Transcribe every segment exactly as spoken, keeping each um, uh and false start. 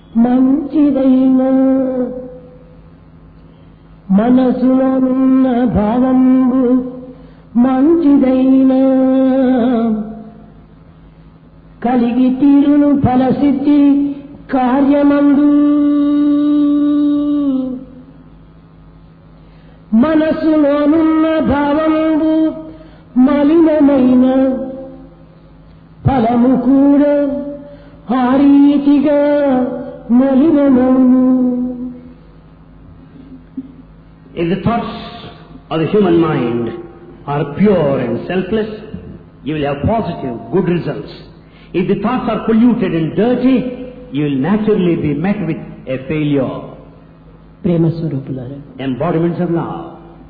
మంచిదైన మనసులోనున్న భావంబు మంచిదైన కలిగి తీరును ఫలసిద్ధి కార్యమందు మనసులోనున్న భావంబు మలినమైన ఫలము కూడా ఆ రీతిగా మలినమౌను. If the thoughts of the human mind are pure and selfless, you will have positive, good results. If the thoughts are polluted and dirty, you will naturally be met with a failure. ప్రేమ స్వరూపులారా, embodiments of love.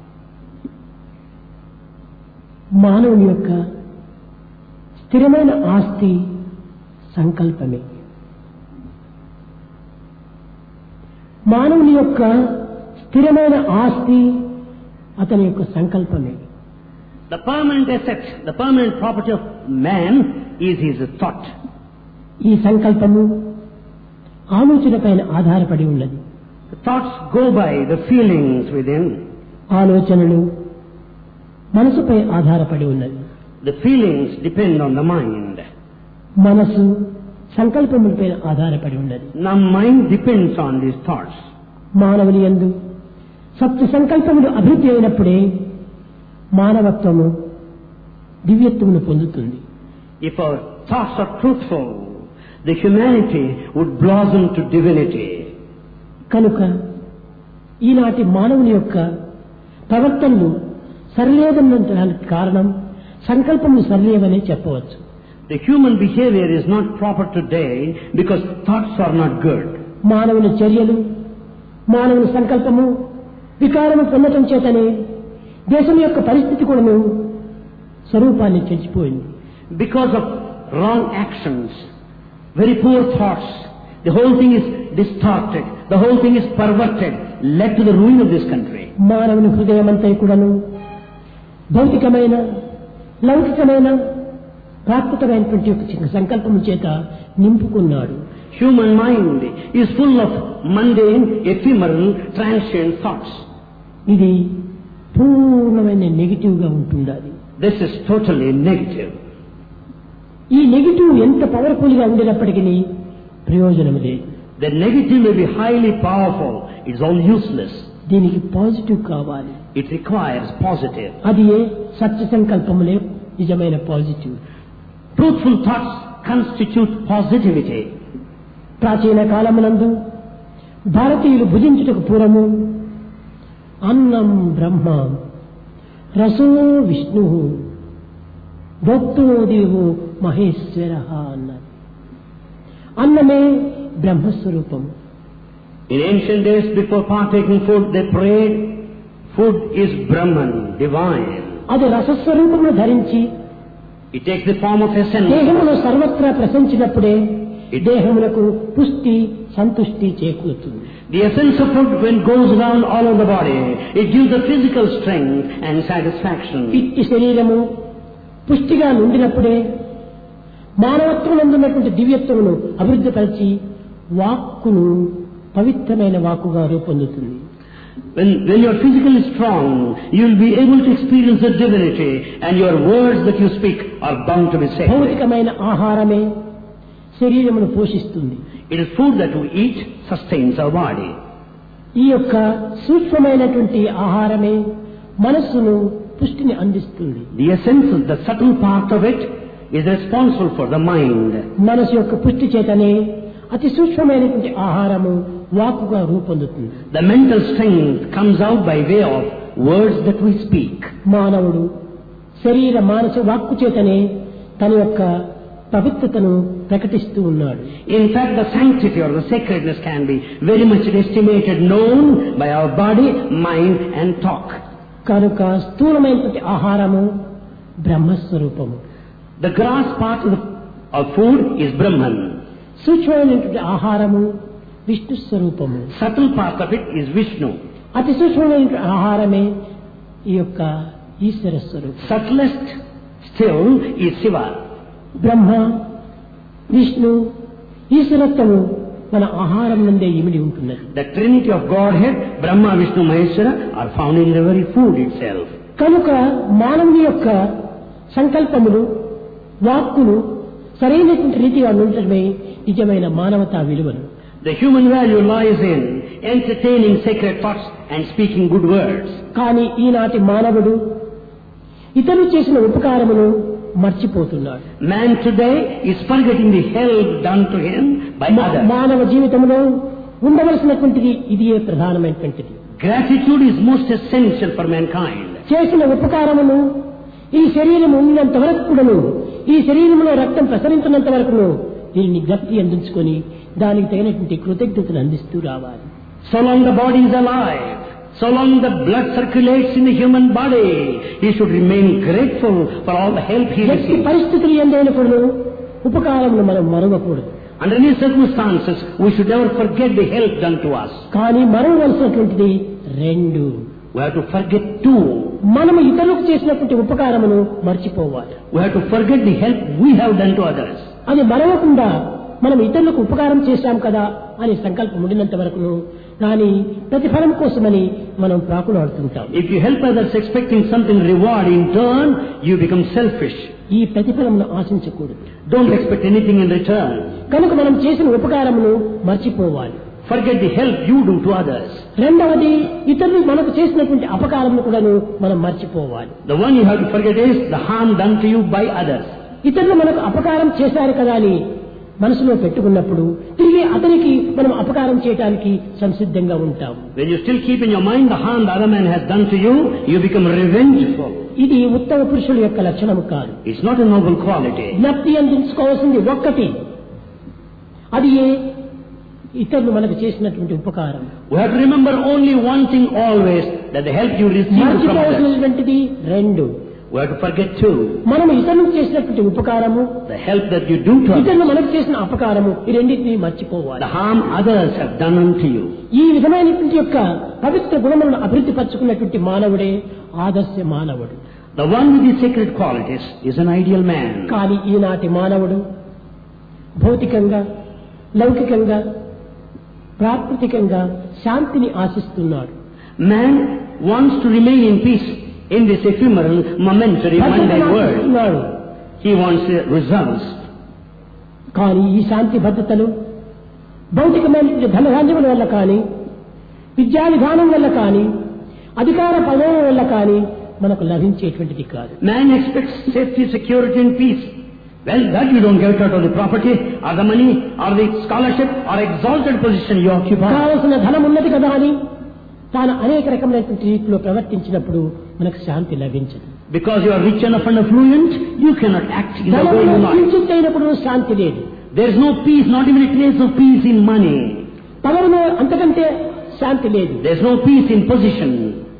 మానవుని యొక్క స్థిరమైన ఆస్తి సంకల్పమే. మానవుని యొక్క స్థిరమైన ఆస్తి అతని యొక్క సంకల్పమే. The permanent asset, the permanent property of man is his thought. ఈ సంకల్పము ఆలోచన పైన ఆధారపడి ఉన్నది. The thoughts go by the feelings within. ఆలోచనలు మనసుపై ఆధారపడి ఉన్నది. The feelings depend on the mind. మనసు సంకల్పములపై ఆధారపడి ఉన్నది. Now mind depends on these thoughts. మానవుని యందు సత్య సంకల్పములు అభివృద్ధి అయినప్పుడే మానవత్వము దివ్యత్వమును పొందుతుంది. If our thoughts are truthful, the humanity would blossom to divinity. కనుక ఈనాటి మానవుని యొక్క ప్రవర్తనలు సరిలేదనడానికి కారణం సంకల్పములు సరిలేవనే చెప్పవచ్చు. The human behavior is not proper today because thoughts are not good. మానవుని చర్యలు, మానవుని సంకల్పము వికారము పొందటం చేతనే దేశం యొక్క పరిస్థితి కూడాను స్వరూపాన్ని చెడిపోయింది. Because of wrong actions, very poor thoughts, the whole thing is distorted, the whole thing is perverted, led to the ruin of this country. మానవుని హృదయమంతా కూడాను భౌతికమైన లౌకికమైన ప్రాకృతమైనటువంటి యొక్క సంకల్పము చేత నింపుకున్నాడు. Human mind is full of mundane, ephemeral, transient thoughts. ఇది పూర్ణమైన negative గా ఉంటుండాలి. This is totally negative. ఈ నెగటివ్ ఎంత పవర్ఫుల్ గా ఉండినప్పటికీ ప్రయోజనం లేదు. The negative may be highly powerful, it's all useless. దీనికి పాజిటివ్ కావాలి. It requires positive. అది సత్య సంకల్పములే నిజమైన positive. Truthful thoughts constitute positivity. ప్రాచీన కాలమునందు భారతీయులు భుజించుటకు పూర్వము అన్నం బ్రహ్మ, రసో విష్ణు, భోక్తో దేవో మహేశ్వర అన్నారు. అన్నమే బ్రహ్మస్వరూపం. In ancient days, before partaking food, they prayed, food is Brahman, divine. అది రసస్వరూపమును ధరించి It takes the form of essence. దేహమును సర్వత్రా ప్రశంసినప్పుడే దేహములకు పుష్టి సంతుష్టి చేకూరుతుంది. The essence of food, when it goes around all over the body, it gives the physical strength and satisfaction. ఇట్టి శరీరము పుష్టిగా నుండినప్పుడే మానవత్వం నందున్నటువంటి దివ్యత్వమును అభివృద్ధిపరిచి వాక్కును పవిత్రమైన వాక్కుగా రూపొందుతుంది. When, when you are physically strong, you will be able to experience the divinity, and your words that you speak are bound to be sacred. భౌతికమైన ఆహారమే శరీరమును పోషిస్తుంది. It is food that we eat sustains our body. ఈ యొక్క సూక్ష్మమైనటువంటి ఆహారమే మనస్సును పుష్టిని అందిస్తుంది. The essence, the subtle part of it, is responsible for the mind. మనసు యొక్క పుష్టి చేతనే అతి సూక్ష్మమైనటువంటి ఆహారము వాక్కుగా రూపొందుతుంది. The mental strength comes out by way of words that we speak. మానవుడు శరీర మానస వాక్కు చేతనే తన యొక్క పవిత్రతను ప్రకటిస్తూ ఉన్నాడు. In fact, the sanctity or the sacredness can be very much estimated, known by our body, mind and talk. కనుక స్థూలమైనటువంటి ఆహారము బ్రహ్మస్వరూపము. The gross part of, the, of food is Brahman. సూక్ష్మమైనటువంటి ఆహారము విష్ణు స్వరూపము. Subtle part of it is Vishnu. అతి సూక్ష్మమైనటువంటి ఆహారమే ఈ యొక్క ఈశ్వర స్వరూపం. Subtlest still is Shiva. బ్రహ్మ, విష్ణు, ఈశ్వరత్వము మన ఆహారం నుండే ఇమిడి ఉంటున్నది. The Trinity of Godhead, Brahma, Vishnu, Maheshwara, are found in the very food itself. కనుక మానవుని యొక్క సంకల్పములు, వాక్కులు సరైనటువంటి రీతిగా ఉండటమే నిజమైన మానవతా విలువలు. The human value lies in entertaining sacred thoughts and speaking good words. కానీ ఈనాటి మానవుడు ఇతరులు చేసిన ఉపకారమును మర్చిపోతున్నాడు. Man today is forgetting the help done to him by others. మానవ జీవితంలో ఉండవలసినటువంటిది ఇదియే ప్రధానమైనటువంటిది. Gratitude is most essential for mankind. చేసిన ఉపకారమును ఈ శరీరం ఉన్నంత వరకు కూడాను, ఈ శరీరంలో రక్తం ప్రసరించినంత వరకును దీనిని జ్ఞప్తి అందించుకొని దానికి తగినటువంటి కృతజ్ఞతలు అందిస్తూ రావాలి. So long the body is alive, so long the blood circulates in the human body, he should remain grateful for all the help he ఎట్టి receives. పరిస్థితులు ఎందైనప్పుడు ఉపకారమును మనం మరవకూడదు. Under any circumstances, we should never forget the help done to us. కానీ మరవవలసినటువంటిది రెండు. We have to forget two. మనము ఇతరులకు చేసినటువంటి ఉపకారమును మర్చిపోవాలి. We have to forget the help we have done to others. అది మరవకుండా మనం ఇతరులకు ఉపకారం చేశాం కదా అనే సంకల్పం ఉండినంత వరకును కానీ ప్రతిఫలం కోసమని మనం ప్రాకులాడుతుంటాం. If you help others expecting something reward in turn, you become selfish. ఈ ప్రతిఫలమును ఆశించకూడదు. Don't expect anything in return. కనుక మనం చేసిన ఉపకారమును మర్చిపోవాలి. Forget the help you do to others. రెండవది ఇతరులు మనకు చేసినటువంటి అపకారమును కూడాను మనం మర్చిపోవాలి. The one you have to forget is the harm done to you by others. ఇతరులు మనకు అపకారం చేశారు కదా అని మనసులో పెట్టుకున్నప్పుడు తిరిగి అతనికి మనం అపకారం చేయడానికి సంసిద్ధంగా ఉంటాం. When you still keep in your mind the harm the other man has done to you, you become revengeful. ఇది ఉత్తమ పురుషుల యొక్క లక్షణము కాదు. It's not a noble quality. జ్ఞప్తి అందించుకోవాల్సింది ఒక్కటి, అది ఇతరులు మనకు చేసినటువంటి ఉపకారం. We have to remember only one thing always, that the help you receive from others. మర్చిపోవాల్సినటువంటిది రెండు. We have to forget two. మనం ఇతరులకు చేసినటువంటి ఉపకారము, The help that you do to others. ఇతరులు మనకు చేసిన అపకారము, ఈ రెండింటినీ మర్చిపోవాలి. The harm others have done unto you. ఈ విధమైనటువంటి యొక్క పవిత్ర గుణములను అభివృద్ధి పరచుకున్నటువంటి మానవుడే ఆదర్శ మానవుడు. The one with the sacred qualities is an ideal man. కానీ ఈనాటి మానవుడు భౌతికంగా, లౌకికంగా, ప్రాకృతికంగా శాంతిని ఆశిస్తున్నాడు. Man wants to remain in peace in this ephemeral, momentary, mundane world. He wants uh, results. కానీ ఈ శాంతి భద్రతలు భౌతికమైన ధనధాన్యముల వల్ల కానీ, విద్యా విధానం వల్ల కానీ, అధికార పదవుల వల్ల కానీ మనకు లభించేటువంటిది కాదు. Man expects safety, security and peace. Well, that you don't get out of the property, or the money, or the scholarship, or exalted position you occupy. కావలసిన ధనం ఉన్నది కదా అని తాను అనేక రకమైనటువంటి రీతిలో ప్రవర్తించినప్పుడు మనకు శాంతి లభించదు. Because you are rich enough and affluent, you cannot act in the way you like. కించిత్తైనప్పుడు శాంతి లేదు. There is no peace, not even a trace of peace in money. పదవిలో అంతకంటే శాంతి లేదు. There is no peace in position.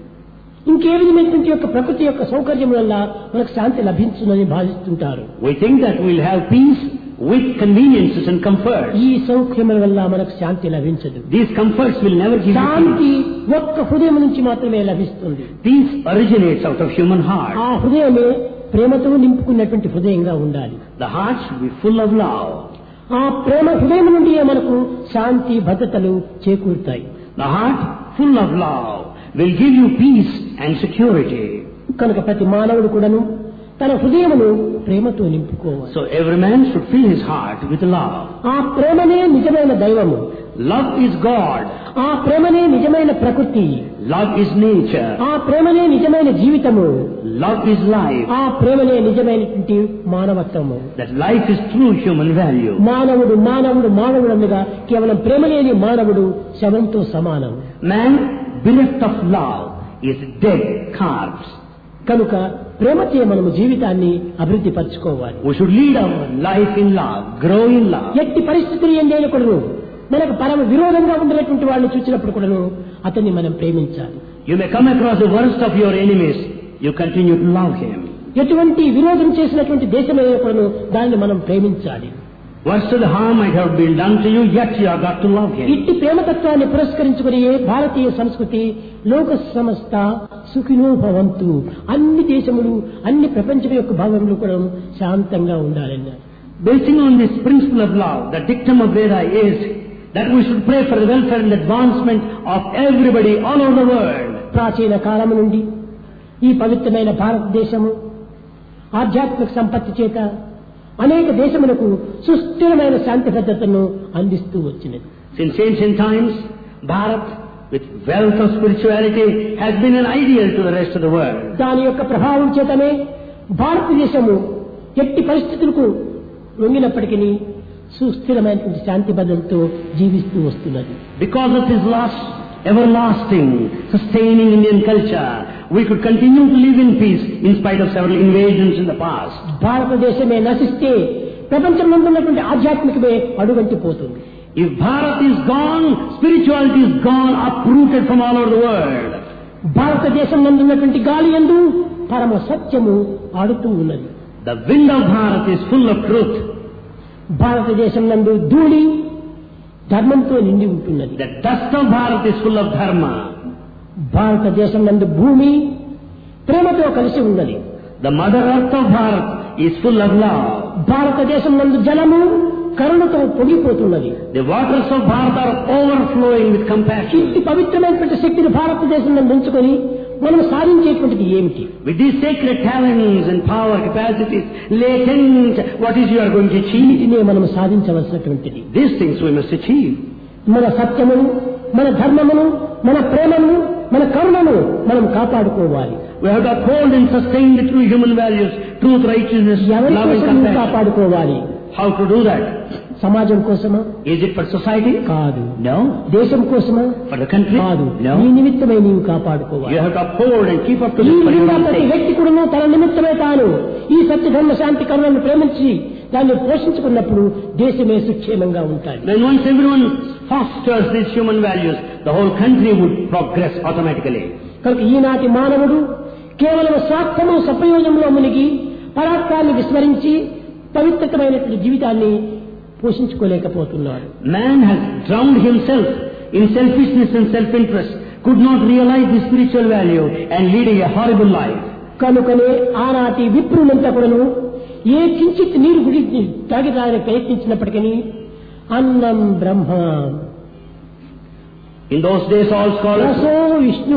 ఇంకే విధమైనటువంటి యొక్క ప్రకృతి యొక్క సౌకర్యం వల్ల మనకు శాంతి లభించునని భావిస్తుంటారు. We think that we'll have peace with conveniences and comforts. ఈ సౌఖ్యముల వల్ల మనకు శాంతి లభించదు. These comforts will never give you Shanti peace. ఒక్క హృదయం నుంచి మాత్రమే లభిస్తుంది. Peace originates out of human heart. ఆ హృదయమే ప్రేమతో నింపుకున్నటువంటి హృదయంగా ఉండాలి. The heart should be full of love. ఆ ప్రేమ హృదయం నుండి మనకు శాంతి భద్రతలు చేకూరుతాయి. The heart full of love will give you peace and security. కనుక ప్రతి మానవుడు కూడాను తన హృదయమును ప్రేమతో నింపుకోవాలి. So every man should fill his heart with love. ఆ ప్రేమనే నిజమైన దైవము. Love is God. ఆ ప్రేమనే నిజమైన ప్రకృతి. Love is nature. ఆ ప్రేమనే నిజమైన జీవితము. Love is life. ఆ ప్రేమనే నిజమైనటువంటి మానవత్వము. That life is true human value. మానవుడు మానవుడు మానవుడు అనగా కేవలం ప్రేమ లేని మానవుడు శవంతో సమానం. Man bereft of love is dead corpse. కనుక ప్రేమచే మనము జీవితాన్ని అభివృద్ధి పరచుకోవాలి. We should lead our life in love, grow in love. ఎట్టి పరిస్థితులు ఎందైనా కూడాను మనకు పరమ విరోధంగా ఉండేటువంటి వాళ్ళని చూసినప్పుడు కూడాను అతన్ని మనం ప్రేమించాలి. You may come across the worst of your enemies, you continue to love him. ఎటువంటి విరోధం చేసినటువంటి దేశమైనా కూడాను దాన్ని మనం ప్రేమించాలి. Worst of the harm might have been done to you, yet you have got to love him. ఇట్టి ప్రేమతత్వాన్ని పురస్కరించుకుని భారతీయ సంస్కృతి లోక సమస్త సుఖినో భవంతు, అన్ని దేశములు అన్ని ప్రపంచం యొక్క భాగములు కూడా శాంతంగా ఉండాలన్నారు. Basing on this principle of love, the dictum of Veda is, that we should pray for the welfare and advancement of everybody all over the world. ప్రాచీన కాలం నుండి ఈ పవిత్రమైన భారతదేశము ఆధ్యాత్మిక సంపత్తి చేత అనేక దేశములకు సుస్థిరమైన శాంతి భద్రతను అందిస్తూ వచ్చినది. Since ancient times, Bharat, with wealth of spirituality, has been an ideal to the rest of the world. దాని యొక్క ప్రభావం చేతనే భారతదేశము ఎట్టి పరిస్థితులకు లొంగినప్పటికీ సుస్థిరమైనటువంటి శాంతి భద్రతతో జీవిస్తూ వస్తున్నది. Because of this last, everlasting, sustaining Indian culture, we could continue to live in peace in spite of several invasions in the past. భారతదేశమే నశిస్తే ప్రపంచంలో ఉన్నటువంటి ఆధ్యాత్మికమే అడుగంటిపోతుంది. If Bharat is gone, spirituality is gone, uprooted from all over the world. భారతదేశం నందు ఉన్నటువంటి గాలి యందు పరమ సత్యము ఆడుతూ ఉన్నది. The wind of Bharat is full of truth. భారతదేశం నందు ధూళి ధర్మంతో నిండి ఉంటున్నది. The dust of Bharat is full of dharma. భారతదేశం నందు భూమి ప్రేమతో కలిసి ఉన్నది. The mother earth of Bharat is full of love. భారతదేశం నందు జలము కరుణతో పొంగిపోతున్నది. The waters of Bharat are overflowing with compassion. ఇంటి పవిత్రమైనటువంటి శక్తిని భారతదేశం నందు ఉంచుకొని మనం సాధించేటువంటిది ఏమిటి? With these sacred talents and power capacities latent, what is you are going to achieve? వీటినే మనం సాధించవలసినటువంటిది. These things we must achieve. మన సత్యమును, మన ధర్మమును, మన ప్రేమను, మన కరుణను మనం కాపాడుకోవాలి. We have to uphold and sustain the true human values, truth, righteousness, ఎవరి love and కోసం compassion. కాపాడుకోవాలి? How to do that? సమాజం కోసమా? Is it for society? కాదు. No. దేశం కోసమా? For the country? కాదు. No. నీ నిమిత్తమై నీవు కాపాడుకోవాలి. You have to uphold and keep up to ఈ this for your విధంగా own ప్రతి sake. వ్యక్తి కూడా తన నిమిత్తమే తాను ఈ సత్య ధర్మ శాంతి కరుణను ప్రేమించి దాన్ని పోషించుకున్నప్పుడు దేశమే సుక్షేమంగా ఉంటాయి. When once everyone fosters these human values, the whole country would progress automatically. కనుక ఈనాటి మానవుడు కేవలం స్వార్థము సప్రయోజనంలో మునిగి పరాత్మాన్ని విస్మరించి పవిత్రమైనటువంటి జీవితాన్ని పోషించుకోలేకపోతున్నాడు. Man has drowned himself in selfishness and self-interest, could not realize the spiritual value and leading a horrible life. కనుకనే ఆనాటి విప్రులంతా కూడాను ఏ కించిత్ నీరు గురించి తాగడానికి ప్రయత్నించినప్పటికీ అన్నం Brahma, In those days all scholars, రసో విష్ణు,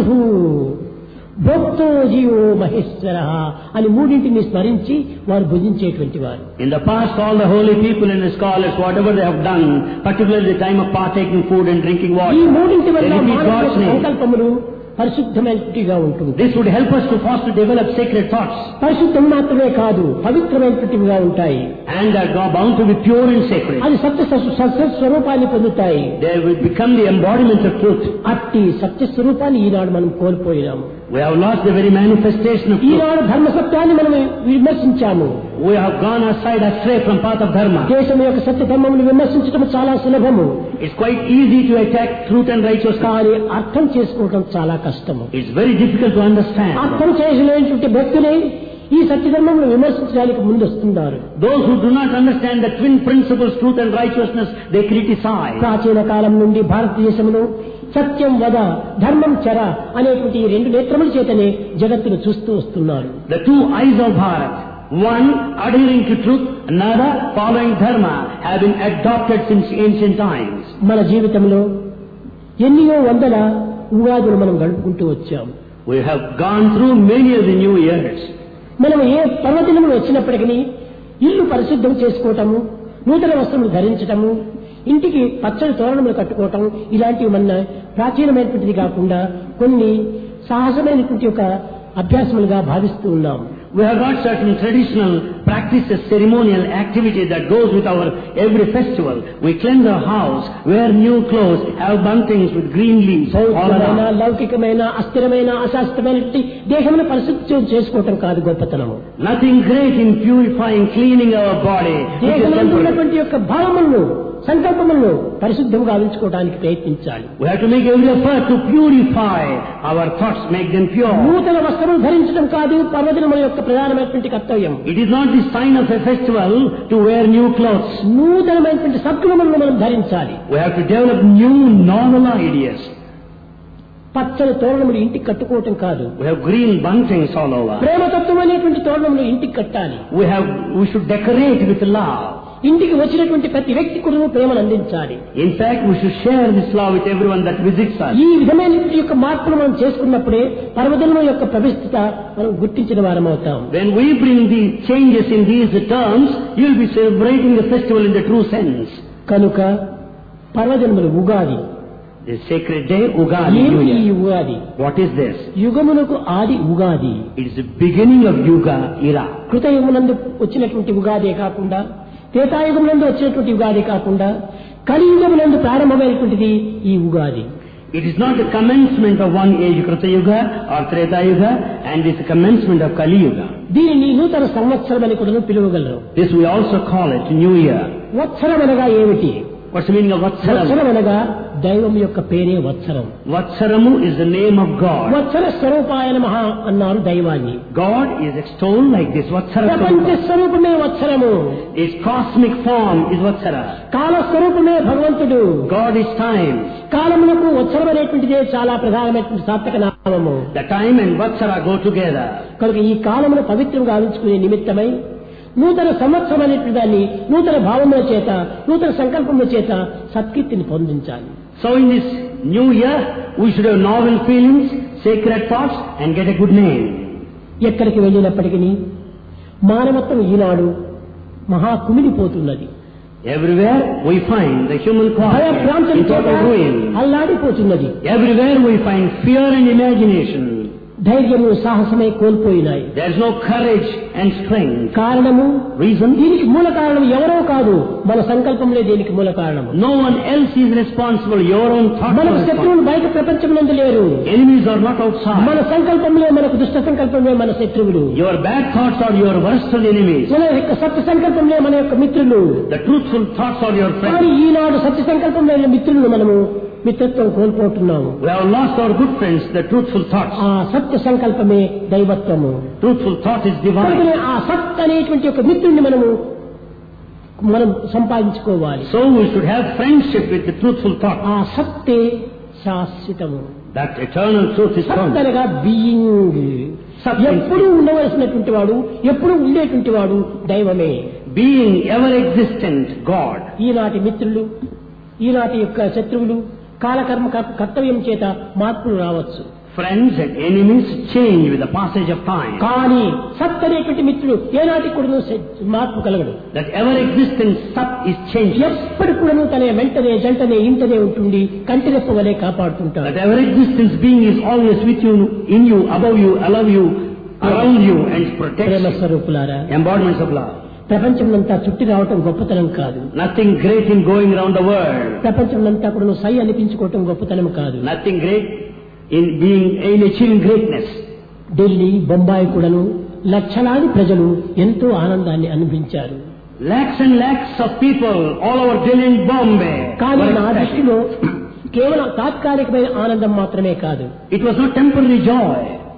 భోక్తో జీవో మహేశ్వర అని మూడింటిని స్మరించి వారు భుజించేటువంటి వారు. in the past all the holy people and the scholars, whatever they have done, particularly the time of partaking food and drinking water, ఈ మూడింటి they వల్ల repeat మానవ God's name. సంకల్పములు పరిశుద్ధమైనట్టుగా ఉంటుంది. This would help us to foster, develop sacred thoughts, పరిశుద్ధం మాత్రమే కాదు పవిత్రమైనట్టుగా ఉంటాయి. and are bound to be pure and sacred. అది సత్య సత్య స్వరూపాన్ని పొందుతాయి. They will become the embodiment of truth. అట్టి సత్య స్వరూపాన్ని ఈనాడు మనం కోల్పోయినాము. We have lost the very manifestation of truth. ఈనాడు ధర్మ సత్యాన్ని మనం విమర్శించాము. We have gone aside, astray from path of dharma. దేశం యొక్క సత్య ధర్మమును విమర్శించడం చాలా సులభము. It's quite easy to attack truth and righteousness. కానీ అర్థం చేసుకోవడం చాలా కష్టము. It's very difficult to understand. అర్థం చేయలేనటువంటి భక్తులే ఈ సత్యధర్మమును విమర్శించడానికి ముందు వస్తున్నారు. Those who do not understand the twin principles, truth and righteousness, they criticize. ప్రాచీన కాలం నుండి భారతదేశంలో సత్యం వద ధర్మం చర అనేటువంటి ఈ రెండు నేత్రముల చేతనే జగత్తును చూస్తూ వస్తున్నారు. The two eyes of Bharat, one adhering to truth, another following dharma, have been adopted since ancient times. మన జీవితంలో ఎన్నో వందల ఉగాదులు మనం గడుపుకుంటూ వచ్చాం. We have gone through many of the new years. మనం ఏ పర్వదినములు వచ్చినప్పటికీ ఇల్లు పరిశుద్ధం చేసుకోవటము, నూతన వస్త్రములు ధరించటము, ఇంటికి పచ్చని తోరణములు కట్టుకోవటం ఇలాంటివి మన ప్రాచీనమైనటువంటిది కాకుండా కొన్ని సాహసమైనటువంటి ఒక అభ్యాసములుగా భావిస్తూ ఉన్నాం. We have got certain traditional practices, ceremonial activity that goes with our every festival. We cleanse our house, wear new clothes, have buntings with green leaves all భౌతికమైన, around. లౌకికమైన, అస్థిరమైన, అశాస్త్రమైనటువంటి దేహమును పరిశుద్ధం చేసుకోవటం కాదు గొప్పతనము. Nothing great in purifying, cleaning our body. It is దేహంలో temporary. ఉన్నటువంటి యొక్క భావములను, సంకల్పములను పరిశుద్ధంగా గావించుకోవడానికి ప్రయత్నించాలి. We have to make every effort to purify our thoughts, make them pure. నూతన వస్త్రములు ధరించడం కాదు పర్వదినముల యొక్క ప్రధానమైనటువంటి కర్తవ్యం. It is not the sign of a festival to wear new clothes. నూతనమైనటువంటి సద్గుణములను మనం ధరించాలి. We have to develop new normal ideas. పచ్చని తోరణములు ఇంటికి కట్టుకోవటం కాదు. We have green buntings all over. ప్రేమతత్వం అనేటువంటి తోరణములు ఇంటికి కట్టాలి. We have, we should decorate with love. ఇంటికి వచ్చినటువంటి ప్రతి వ్యక్తి కూడా ప్రేమను అందించాలి. In fact, we should share this love with everyone that visits us. ఈ విధమైన యొక్క మార్పులు మనం చేసుకున్నప్పుడే పర్వదినం యొక్క ప్రవిష్టత మనం గుర్తించిన వారం అవుతాం. When we bring these changes in these terms, you will be celebrating the festival in the true sense. కనుక పర్వదినములు Ugadi. The sacred day, Ugadi. ఏమిటి ఈ ఉగాది? What is this? యుగమునకు ఆది Ugadi. It is the beginning of Yuga era. కృతయుగమునందు వచ్చినటువంటి ఉగాదే కాకుండా, త్రేతాయుగమునందు వచ్చినటువంటి ఉగాది కాకుండా, కలియుగమునందు ప్రారంభమైనటువంటిది ఈ Ugadi. It is not the commencement of one age, Krita Yuga or Treta Yuga, and it is the commencement of Kali Yuga. దీనిని నూతన సంవత్సరం అని కూడా పిలువగలరు. This we also call it New Year. వత్సరం అనగా ఏమిటి? What's the meaning of Vatsaram? వత్సరం అనగా దైవం యొక్క పేరే వత్సరం. Vatsaramu is the name of God. వత్సర స్వరూపాయ నమః అన్నారు దైవాన్ని. God is extolled like this. Vatsara. ప్రపంచ స్వరూపమే వత్సరము. Its cosmic form is Vatsara. కాల స్వరూపమే భగవంతుడు. God is time. కాలమునకు వత్సరం అనేటువంటిదే చాలా ప్రధానమైనటువంటి సార్థక నామము. The time and Vatsara go together. కనుక ఈ కాలమును పవిత్రంగా ఉంచుకునే నిమిత్తమై నూతన సంవత్సరం అనేటువంటి దాన్ని నూతన భావముల చేత, నూతన సంకల్పముల చేత సత్కీర్తిని పొందించాలి. So in this new year, we should have novel feelings, sacred thoughts, and get a good name. ఎక్కడికి వెళ్ళినప్పటికీ మానవత్వం ఈనాడు మహా కుమిలిపోతున్నది. Everywhere we find the human భయ quality భ్రాంతుల in చేత total ruin. అల్లాడిపోతున్నది. Everywhere we find fear and imagination. ధైర్యము సాహసమే కోల్పోయినాయి. There is no courage and strength. కారణము, Reason? దీనికి మూల కారణం ఎవరో కాదు, మన సంకల్పంలో దీనికి మూల కారణము. No one else is responsible. Your own thoughts are మనకు responsible. శత్రువులు బయట ప్రపంచమునందు లేరు. Enemies are not outside. మన సంకల్పంలో మనకు దుష్ట సంకల్పమే మన శత్రువులు. Your bad thoughts are your worst enemies. మన యొక్క సత్య సంకల్పంలో మన యొక్క మిత్రులు. The truthful thoughts are your కానీ friends. ఈనాడు సత్య సంకల్పంలో మిత్రులు మనము మిత్రత్వం కోల్పోతున్నాము. We have lost our good friends, the truthful thoughts. ఆ సత్య సంకల్పమే దైవత్వము. Truthful thought is divine. కనుకనే ఆ సత్ అనేటువంటి ఒక మిత్రుడిని మనము మనం సంపాదించుకోవాలి. So we should have friendship with the truthful thought. ఆ సత్తే శాశ్వతము. That eternal truth is సత్ found. అనగా బీయింగ్. ఎప్పుడు ఉండవలసినటువంటి వాడు, ఎప్పుడు ఉండేటువంటి వాడు దైవమే. Being ever existent, God. ఈనాటి మిత్రులు, ఈనాటి యొక్క శత్రువులు కాలకర్మ కర్తవ్యం చేత మార్పులు రావచ్చు. Friends and enemies change with the passage of time. కానీ సత్ అనేటువంటి మిత్రుడు ఏనాటి కూడా మార్పు కలగడు. That ever existent Sat is changing. ఎప్పటి కూడా తన వెంటనే జంటనే ఇంటనే ఉంటుండి కంటిరెప్ప వలె కాపాడుతుంటాడు. That ever existence being is always with you, in you, above you, above you, around you, and protects Prema you. స్వరూపులారా, Embodiments of love. ప్రపంచంనంతా చుట్టి రావటం గొప్పతనం కాదు. Nothing great in going around the world. ప్రపంచంనంతా కూడా సై అనిపించుకోవటం గొప్పతనం కాదు. Nothing great in being in achieving greatness. Delhi, Bombay కూడాను లక్షలాది ప్రజలు ఎంతో ఆనందాన్ని అనుభవించారు. Lakhs and lakhs of people all over Delhi and Bombay. కానీ were నా ecstatic. దృష్టిలో కేవలం తాత్కాలికమైన ఆనందం మాత్రమే కాదు. It was not temporary joy.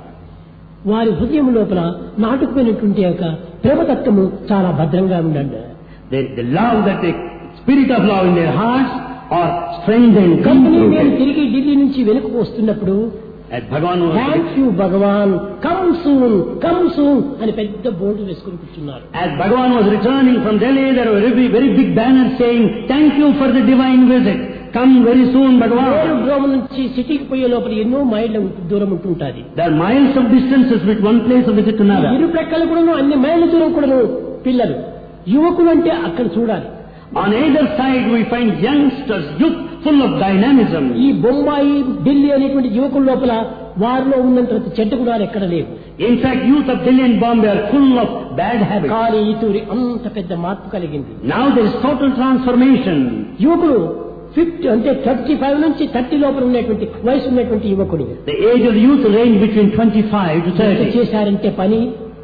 వారి హృదయం లోపల నాటుకుపోయినటువంటి యొక్క ప్రేమతత్వము చాలా భద్రంగా ఉండండి. The, the love, that the spirit of love in their hearts are strengthened. Company నేను తిరిగి ఢిల్లీ నుంచి వెనుకకు వస్తున్నప్పుడు As Bhagavan was, thank you Bhagavan, come soon come soon అని పెద్ద బోర్డు వేసుకుని కూర్చున్నారు. as Bhagavan was returning from Delhi, there were very, very big banners saying, "Thank you for the divine visit. Come very soon, Bhagavan." గ్రామం నుంచి సిటీకి పోయే లోపల ఎన్నో మైళ్ళ దూరం ఉంటుంటాది. There are miles of distances between one place of visit to another. ఇరు ప్రక్కల కూడా అన్ని మైళ్ళ దూరం కూడా పిల్లలు, యువకులు అంటే అక్కడ చూడాలి. On either side we find youngsters, youth full of dynamism. ఈ బొంబాయి, ఢిల్లీ అనేటువంటి యువకుల లోపల వారిలో ఉన్నంత చెడ్డ గుణాలు ఎక్కడ లేవు. In fact, youth of Delhi and Bombay are full of bad habits. కానీ ఇతూరి అంత పెద్ద మార్పు కలిగింది. Now there is total transformation. యువకుడు ఫిఫ్టీ అంటే థర్టీ ఫైవ్ నుంచి థర్టీ లోపల ఉన్నటువంటి వయసు ఉన్నటువంటి యువకుడు The age of the youth range between twenty-five to ఎంత thirty. చేశారంటే పని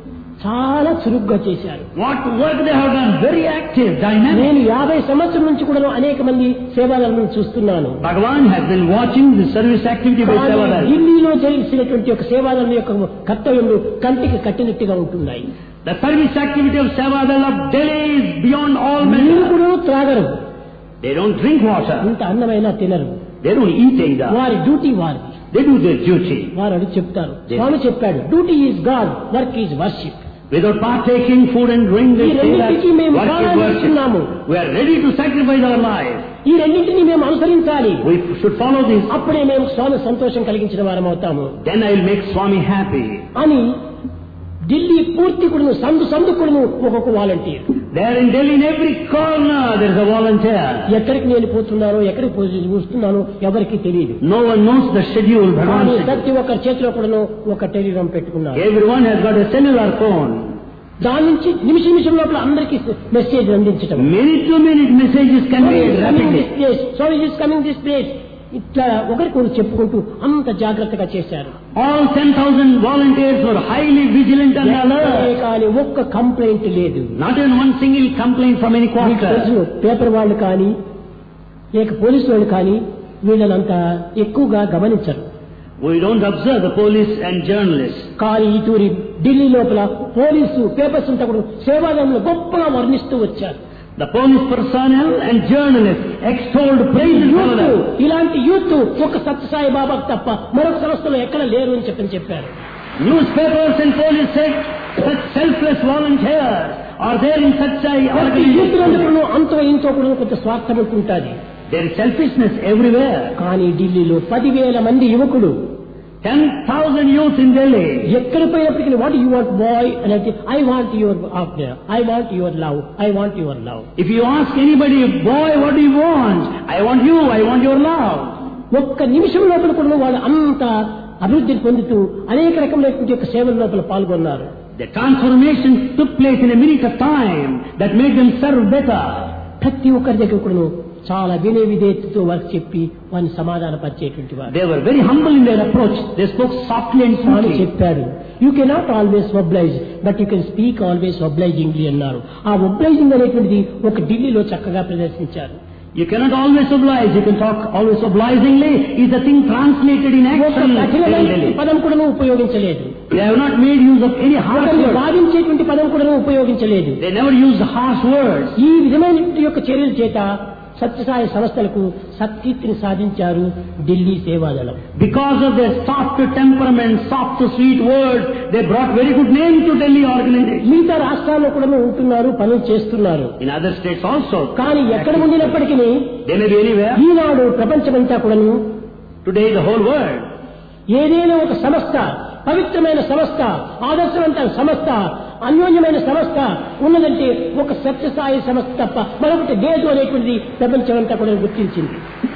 చాలా చురుగ్గా చేశారు. What work they have done, very active, dynamic. నేను యాభై సంవత్సరం నుంచి కూడా అనేక మంది సేవాలను చూస్తున్నాను. Bhagavan has been watching the service activity by కానీ Sevadal. ఢిల్లీలో చేసినటువంటి ఒక సేవాలను యొక్క కర్తవ్యములు కంటికి కట్టినట్టుగా ఉంటున్నాయి. The service activity of Sevadal of Delhi is beyond all నీరు measure. కూడా త్రాగరు, They don't drink water. ఇంత అన్నమైనా తినరు. They don't eat either. వారి డ్యూటీ వారిది. They do their duty. వారు అడిగి చెప్తారు, స్వామి చెప్పాడు, duty is God, work is worship. Without partaking food and drink, they say that work is worship. We are ready to sacrifice our life. ఈ రెండింటిని మేము అనుసరించాలి. We should follow this. అప్పుడే మేము స్వామి సంతోషం కలిగించిన వారం అవుతాము. Then I will make Swami happy. అని ఢిల్లీ పూర్తి కూడా సందు సందు కూడా ఒక్కొక్క volunteer. There in Delhi, in every corner, there is a volunteer. ఎక్కడికి నేను పోతున్నానో ఎక్కడికి వస్తున్నానో ఎవరికి తెలియదు. No one knows the schedule. ప్రతి ఒక్కరి చేతిలో కూడా ఒక టెలిగ్రామ్ పెట్టుకున్నారు. Everyone has got a cellular phone. దాని నుంచి నిమిష నిమిషం లోపల అందరికీ మెసేజ్ అందించడం. Minute to minute messages conveyed rapidly. Sorry, is coming this place. ఇట్లా ఒకరికొకరు చెప్పుకుంటూ అంత జాగ్రత్తగా చేశారు. All ten thousand volunteers were highly vigilant and alert. కానీ ఒక్క కంప్లైంట్ లేదు. Not even one single complaint from any quarter. Paper వాళ్ళు కానీ లేక పోలీసు వాళ్ళు కానీ వీళ్ళనంతా ఎక్కువగా గమనించరు. We don't observe the police and journalists. కానీ ఈ తూరి ఢిల్లీ లోపల పోలీసు పేపర్స్ అంతా కూడా సేవాదళంలో గొప్పగా వర్ణిస్తూ వచ్చారు. The police personnel and journalists extolled praises for them. ఇలాంటి యూత్ ఒక సత్యసాయి బాబాకు తప్ప మరొక సంస్థలో ఎక్కడ లేరు అని చెప్పని చెప్పారు. Newspapers and police said such selfless volunteers are there in Satsai organization. అంతో ఇంతో కూడా కొంత స్వార్థం ఉంటుంటుంది. There is selfishness everywhere. కానీ ఢిల్లీలో పదివేల మంది యువకులు, ten thousand youth in Delhi. ఎక్కడ పోయినప్పటికీ వాట్ యు వాంట్ బాయ్ అని అంటే I want your after I want your love I want your love. If you ask anybody, boy, what do you want? I want you, I want your love. ఒక్క నిమిషం లోపల కూడా వాళ్ళు అంత అభివృద్ధిని పొందుతూ అనేక రకమైనటువంటి యొక్క సేవల లోపల పాల్గొన్నారు. The transformation took place in a minute of time that made them serve better. ప్రతి ఒక్కరి దగ్గర కూడా చాలా వినయ విధేయతతో వారికి చెప్పి వారిని సమాధాన పరిచేటువంటి వారు. They were very humble in their approach. They spoke softly and sweetly. చెప్పారు, you cannot always oblige but you can speak always obligingly అన్నారు. ఆ ఒబ్లైజింగ్ అనేటువంటిది ఒక ఢిల్లీలో చక్కగా ప్రదర్శించారు. You cannot always oblige. You can talk always obligingly. Is the thing translated in action? పదం కూడా ఉపయోగించలేదు. They have not made use of any harsh words. వాదించేటువంటి పదం కూడా ఉపయోగించలేదు. They never used harsh words. ఈ విధమైన యొక్క చర్యల చేత సత్యసాయి సంస్థలకు సత్కీర్తిని సాధించారు Delhi సేవాదళం. Because of their soft temperament, soft sweet words, they brought very good name to Delhi organization. మిగతా రాష్ట్రాల్లో కూడా ఉంటున్నారు, పనులు చేస్తున్నారు. In other states also. కానీ ఎక్కడ ఉండినప్పటికీ they may be anywhere. ఈనాడు ప్రపంచమంతా కూడాను today the whole world ఏదైనా ఒక సంస్థ, పవిత్రమైన సంస్థ, ఆదర్శవంతమైన సంస్థ, అన్యోన్యమైన సంస్థ ఉన్నదంటే ఒక సత్యసాయి సంస్థ తప్ప మరొకటి లేదు అనేటువంటిది ప్రపంచమంతా కూడా గుర్తించింది.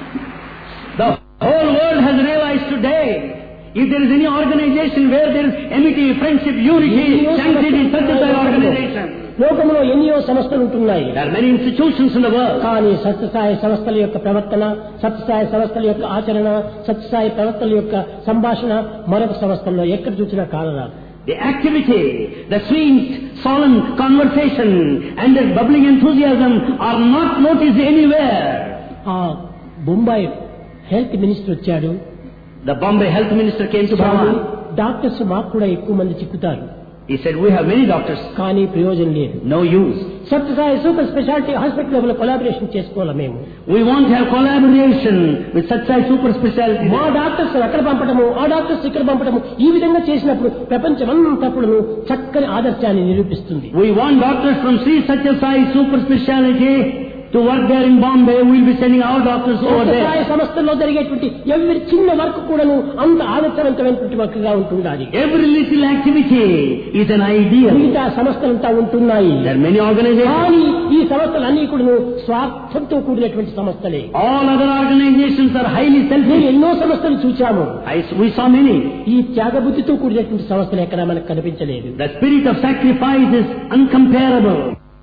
The whole world has realized today, if there is any organization where there is amity, friendship, unity, sanctity, Satyasai organization. లోకంలో ఎన్నో సంస్థలు ఉంటున్నాయి. There are many institutions in the world. కానీ సత్యసాయి సంస్థల యొక్క ప్రవర్తన, సత్యసాయి సంస్థల యొక్క ఆచరణ, సత్యసాయి ప్రవర్తన యొక్క సంభాషణ మరొక సంస్థల్లో ఎక్కడ చూసినా కానరాదు. The activity, the sweet, solemn conversation and the bubbling enthusiasm are not noticed anywhere. ఆ బొంబాయి హెల్త్ మినిస్టర్ వచ్చాడు. The Bombay health minister came to Bhavan. Doctors మాకు కూడా ఎక్కువ మంది చిక్కుతారు. He said, we have many doctors. కానీ ప్రయోజనం లేదు. No use. Sathya super specialty hospital లో కొలాబరేషన్ చేసుకోవాలి మేము. We want to have collaboration with Satsai super specialty. మా డాక్టర్స్ అక్కడ పంపడము, ఆ డాక్టర్స్ ఇక్కడ పంపడము, ఈ విధంగా చేసినప్పుడు ప్రపంచమంతా కూడా చక్కని ఆదర్శాన్ని నిరూపిస్తుంది. We want doctors from Sri Satyasai super specialty to work there in Bombay. We will be sending our doctors over there. Sathya Sai సంస్థల్లో జరిగేటువంటి ఎవరి చిన్న వర్క్ కూడాను అంత ఆదర్శవంతమైనటువంటి వర్క్ గా ఉంటుండాలి. Every little activity is an ideal. మిగతా సంస్థలంతా ఉంటున్నాయి. There are many organizations. కానీ ఈ సంస్థలన్నీ కూడాను స్వార్థంతో కూడినటువంటి సంస్థలే. All other organizations are highly selfish. ఎన్నో సంస్థలు చూచాము. I, we saw many. ఈ త్యాగబుద్ధితో కూడినటువంటి సంస్థలు ఎక్కడ మనకు కనిపించలేదు. The spirit of sacrifice is uncomparable.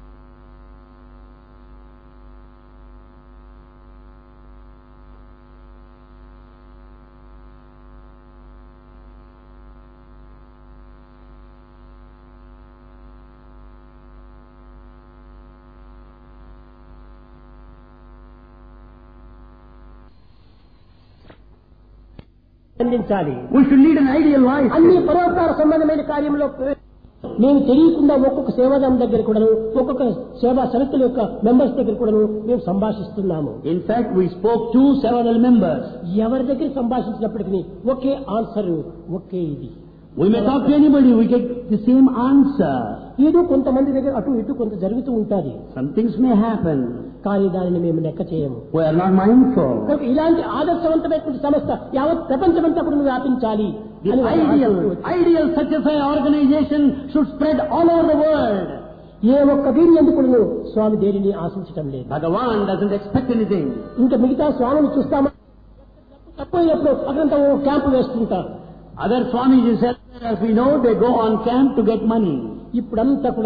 We should lead an ideal life. అన్ని పరోపకార సంబంధమైన కార్యంలో మేము తెలియకుండా ఒక్కొక్క సేవాదాం దగ్గర కూడా ఒక్కొక్క సేవా సమితుల యొక్క మెంబర్స్ దగ్గర కూడా మేము సంభాషిస్తున్నాము. In fact, we spoke to several members. ఎవరి దగ్గర సంభాషించినప్పటికీ ఒకే ఆన్సర్, ఒకే ఇది. We may talk to anybody, we get the same answer. ఏదో కొంతమంది దగ్గర అటు ఇటు కొంత జరుగుతూ ఉంటుంది. Some things may happen. కానీ దానిని మేము లెక్క చేయము. We are not mindful. కనుక ఇలాంటి ఆదర్శవంతమైనటువంటి సంస్థ యావత్ ప్రపంచమంతా కూడా వ్యాపించాలి. The ideal, ideal Satyasai organization should spread all over the world. ఏ ఒక్క వీరి ఎందుకు స్వామి దేనిని ఆశించటం లేదు. Bhagavan doesn't expect anything. ఇంకా మిగతా స్వామిని చూస్తామా తప్పైనప్పుడు అక్కడంతా ఓ క్యాంపు వేస్తుంటారు. Other Swamis, as we know, they go on camp to get money. ఇప్పుడంతా కూడా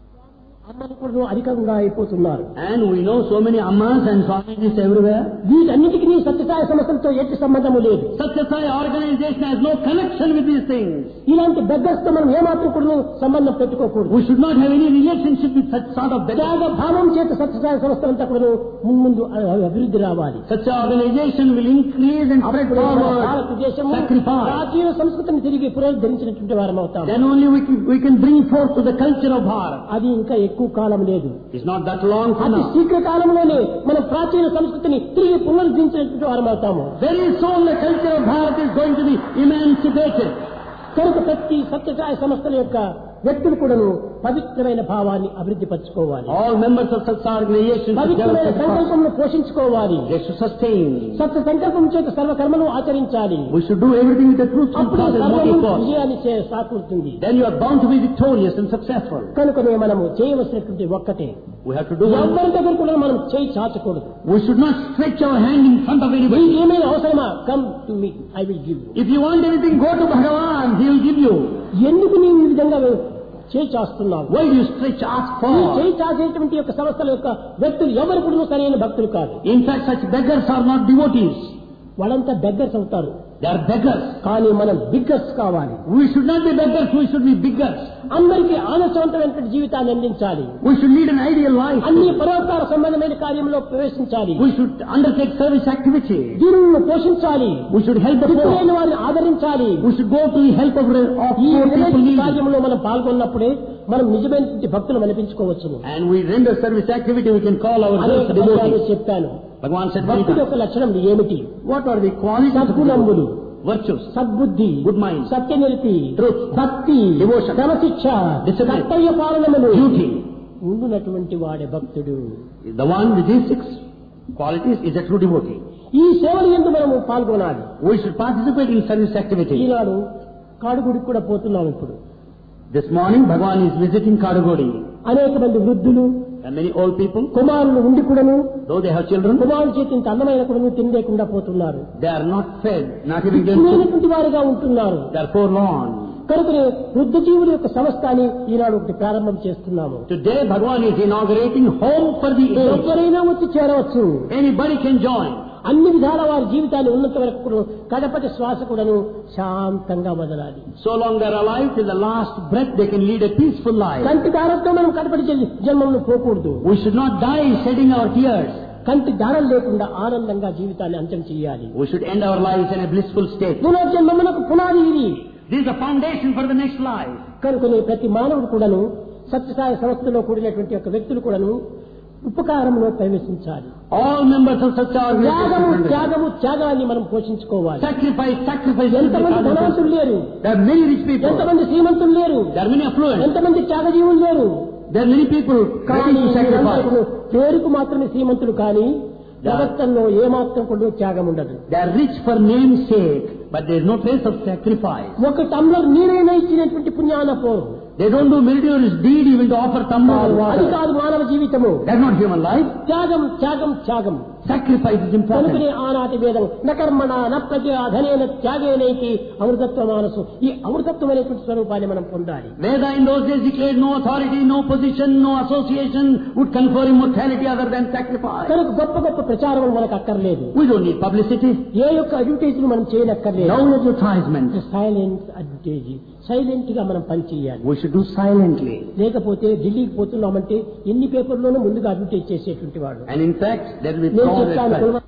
అమ్మలు కూడా అధికంగా అయిపోతున్నారు. And we know so many ammas and Swamis everywhere. వీటన్నిటికీ సత్యసాయి సంస్థలతో ఎట్టి సంబంధము లేదు. Satyasai organization has no connection with these things. ఇలాంటి బెగ్గర్స్తో మనం ఏమాత్రం కూడా సంబంధం పెట్టుకోకూడదు. We should not have any relationship with such sort of beggars. త్యాగ భావం చేత సత్యసాయి సంస్థలంతా కూడా ముందు అభివృద్ధి రావాలి. Such an organization will increase and spread forward. భారతదేశము ప్రాచీన సంస్కృతిని తిరిగి పునరుద్ధరించినటువంటి వారం అవుతాం. Then only we can, we can bring forth to the culture of Bharat. అది ఇంకా ఎక్కువ కాలం లేదు. It's not that long from అతి now. శీఘ్ర కాలంలోనే మనం ప్రాచీన సంస్కృతిని తిరిగి పునరుద్ధరించినటువంటి వారం అవుతాము. Very soon the culture of Bharat is going to be emancipated. కనుక ప్రతి సత్యసాయి సంస్థల యొక్క వ్యక్తులు కూడాను పవిత్రమైన భావాన్ని అభివృద్ధి పరచుకోవాలి. All members of such organizations పవిత్రమైన సంకల్పంను పోషించుకోవాలి. they should sustain. సత్య సంకల్పం చేత సర్వకర్మను ఆచరించాలి. We should do everything with the truth and అప్పుడు విజయాన్ని సాకూరుతుంది. then you are bound to be victorious and successful. కనుకనే మనము చేయవలసినటువంటి ఒక్కటే, we have to do ఎవరి దగ్గర కూడా మనం చేయి చాచకూడదు. we should not stretch our hand in front of anybody. మీకు ఏమైనా అవసరమా, come to me, I will give you. if you want anything, go to Bhagavan, he will give you. ఎందుకు నీవు ఈ విధంగా చేయి చాస్తున్నావు? why do you stretch, ask for? చేయి చాచేటువంటి యొక్క సంస్థల యొక్క వ్యక్తులు ఎవరు కూడా సరైన భక్తులు కాదు. in fact, such beggars are not devotees. వాళ్ళంతా బెగ్గర్స్ అవుతారు. they are beggars. కానీ మనం బిగ్గర్స్ కావాలి. we should not be beggars, we should be biggers. అందరికీ ఆదర్శవంతమైనటువంటి జీవితాన్ని అందించాలి. we should lead an ideal life. అన్ని పరోపకార సంబంధమైన కార్యంలో ప్రవేశించాలి. we should undertake service activity. దీనులను పోషించాలి. we should help the poor. దిక్కులేని వారిని ఆదరించాలి. we should go to the help of, of ఈ poor people needy. కార్యంలో మనం పాల్గొన్నప్పుడే మనం నిజమైన భక్తులు అనిపించుకోవచ్చును. and we render service activity, we can call ourselves అనేక devotees. చెప్పాను. Bhagavan said, భక్తుడి యొక్క లక్షణం ఏమిటి? what are the qualities of సద్గుణములు, virtues? సద్బుద్ధి, good mind, సత్యనిరతి, truth, భక్తి, devotion, క్రమశిక్ష, discipline, కర్తవ్య పాలనములు, duty. ఉండునటువంటి వాడే భక్తుడు. the one with these six qualities is a true devotee. ఈ సేవలు యందు మనము పాల్గొనాలి. we should participate in service activity. ఈనాడు కాడుగుడికి కూడా పోతున్నాం. ఇప్పుడు this morning Bhagavan is visiting Kadugodi. అనేక మంది వృద్ధులు, and many old people, కుమారులు ఉండి కూడాను, though they have children, కుమారుల చేతి ఇంత అందమైన కూడాను తినలేకుండా పోతున్నారు. they are not fed, not even given food. వారిగా ఉంటున్నారు. they are forlorn. కనుకనే వృద్ధ జీవుల యొక్క సంస్థని ఈనాడు ఒకటి ప్రారంభం చేస్తున్నాము. today Bhagavan is inaugurating home for the aged. ఎవరైనా వచ్చి చేరవచ్చు. anybody can join. అన్ని విధాల వారి జీవితాన్ని ఉన్నంత వరకు కడపటి శ్వాస కూడాను శాంతంగా వదలాలి. so long they are alive, till the last breath they can lead a peaceful life. కంటి దారంతో మనం కడపటి జన్మను పోకూడదు. we should not die shedding our tears. కంటి దారం లేకుండా ఆనందంగా జీవితాన్ని అంత్యం చేయాలి. we should end our lives in a blissful state. పునర్జన్మమునకు పునాది ఇది. this is the foundation for the next life. కనుకనే ప్రతి మానవుడు కూడాను సత్యసాయి సంస్థలో కూడినటువంటి యొక్క వ్యక్తులు కూడాను ఉపకారంలో ప్రవేశించాలి. all members of such త్యాగము organizations, త్యాగము త్యాగాన్ని మనం పోషించుకోవాలి. sacrifice, sacrifice. ఎంతమంది ధనవంతులు లేరు, there are many rich people, ఎంతమంది శ్రీమంతులు లేరు, there are many affluent, ఎంతమంది త్యాగజీవులు లేరు. there are many people ready to sacrifice. పేరుకు మాత్రమే శ్రీమంతులు, కానీ జగత్తంలో ఏమాత్రం కూడా త్యాగం ఉండదు. they are rich for name's sake, but there is no trace of sacrifice. ఒక టంబ్లర్ నీరైనా ఇచ్చినటువంటి పుణ్యాన పోరు. they don't do meritorious deed even to offer tumbler of అది water. కాదు మానవ జీవితము. that's not human life. త్యాగం త్యాగం త్యాగం. sacrifice is important. కనుకనే ఆనాటి వేదం నకర్మణ నప్రజ ధనేన త్యాగేనైతి అమృతత్వ మానసు, ఈ అమృతత్వమైనటువంటి స్వరూపాన్ని మనం పొందాలి. Veda in those days declared no authority, no position, no association would confer immortality other than sacrifice. కనుక గొప్ప గొప్ప ప్రచారం మనకు అక్కర్లేదు. we don't need publicity, ఏ యొక్క అడ్వర్టైజ్మెంట్ మనం చేయనక్కర్లేదు. no advertisement. Silent advertise, silent గా మనం పని చేయాలి. we should do silently. లేకపోతే ఢిల్లీకి పోతున్నామంటే ఎన్ని పేపర్లోనూ ముందుగా అడ్వర్టైజ్ చేసేటువంటి వాడు. and in fact there will be నేను no చెప్తాను, respect.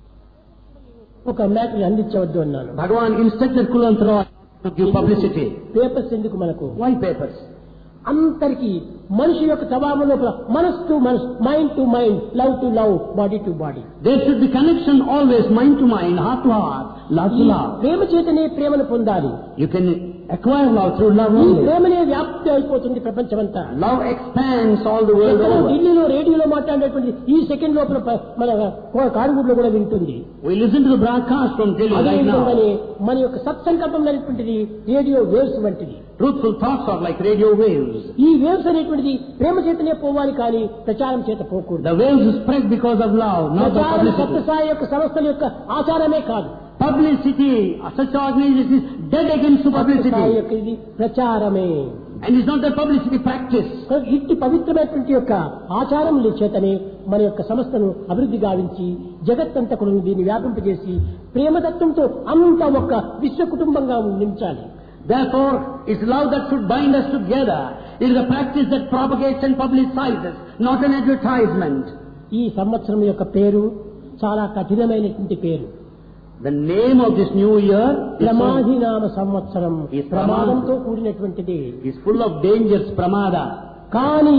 ఒక మ్యాటర్ అందించవద్దు అన్నాను. Bhagavan instructed Kulanthara to give publicity. Papers ఎందుకు మనకు? why papers? అందరికీ మనిషి యొక్క స్వభావం లోపల మనస్ టు మనస్, mind to mind, love to love, body to body. There should be connection always, mind to mind, heart to heart, love to love. ప్రేమ చేతనే ప్రేమను పొందాలి. You can acquire love through love ఈ only. ప్రేమనే వ్యాప్తి అయిపోతుంది ప్రపంచమంతా. Love expands all the world ఎక్కడో over. ఢిల్లీలో రేడియోలో మాట్లాడేటువంటి ఈ సెకండ్ లోపల ప- మన కాడుగుడ్లో కూడా వింటుంది. We listen to the broadcast from Delhi అదే right now. విధంగానే మన యొక్క సత్సంకల్పం అనేటువంటిది రేడియో వేవ్స్ వంటిది. Truthful thoughts are like radio waves. ఈ వేవ్స్ అనేటువంటిది ప్రేమ చేతనే పోవాలి కానీ ప్రచారం చేత పోకూడదు. The waves spread because of love, not the ప్రచారం publicity. సత్యసాయి యొక్క సంస్థల యొక్క ఆచారమే కాదు. Publicity, such organizations is dead against Sathya Sai publicity. యొక్క ఇది ప్రచారమే. And it's not the publicity practice. కనుక ఇట్టి పవిత్రమైనటువంటి యొక్క ఆచారముల చేతనే మన యొక్క సంస్థను అభివృద్ధి గావించి జగత్తంతకులను దీన్ని వ్యాపింపజేసి ప్రేమతత్వంతో అంత ఒక విశ్వ కుటుంబంగా నిలిచాలి. Therefore, it's love that should bind us together. It is a practice that propagates and publicizes, not an advertisement. ఈ సంవత్సరం యొక్క పేరు చాలా కఠినమైనటువంటి పేరు. The name of this new year is, so, ప్రమాధినామ సంవత్సరం. Is ప్రమాదంతో కూడినటువంటిది. is full of dangers, pramada. కానీ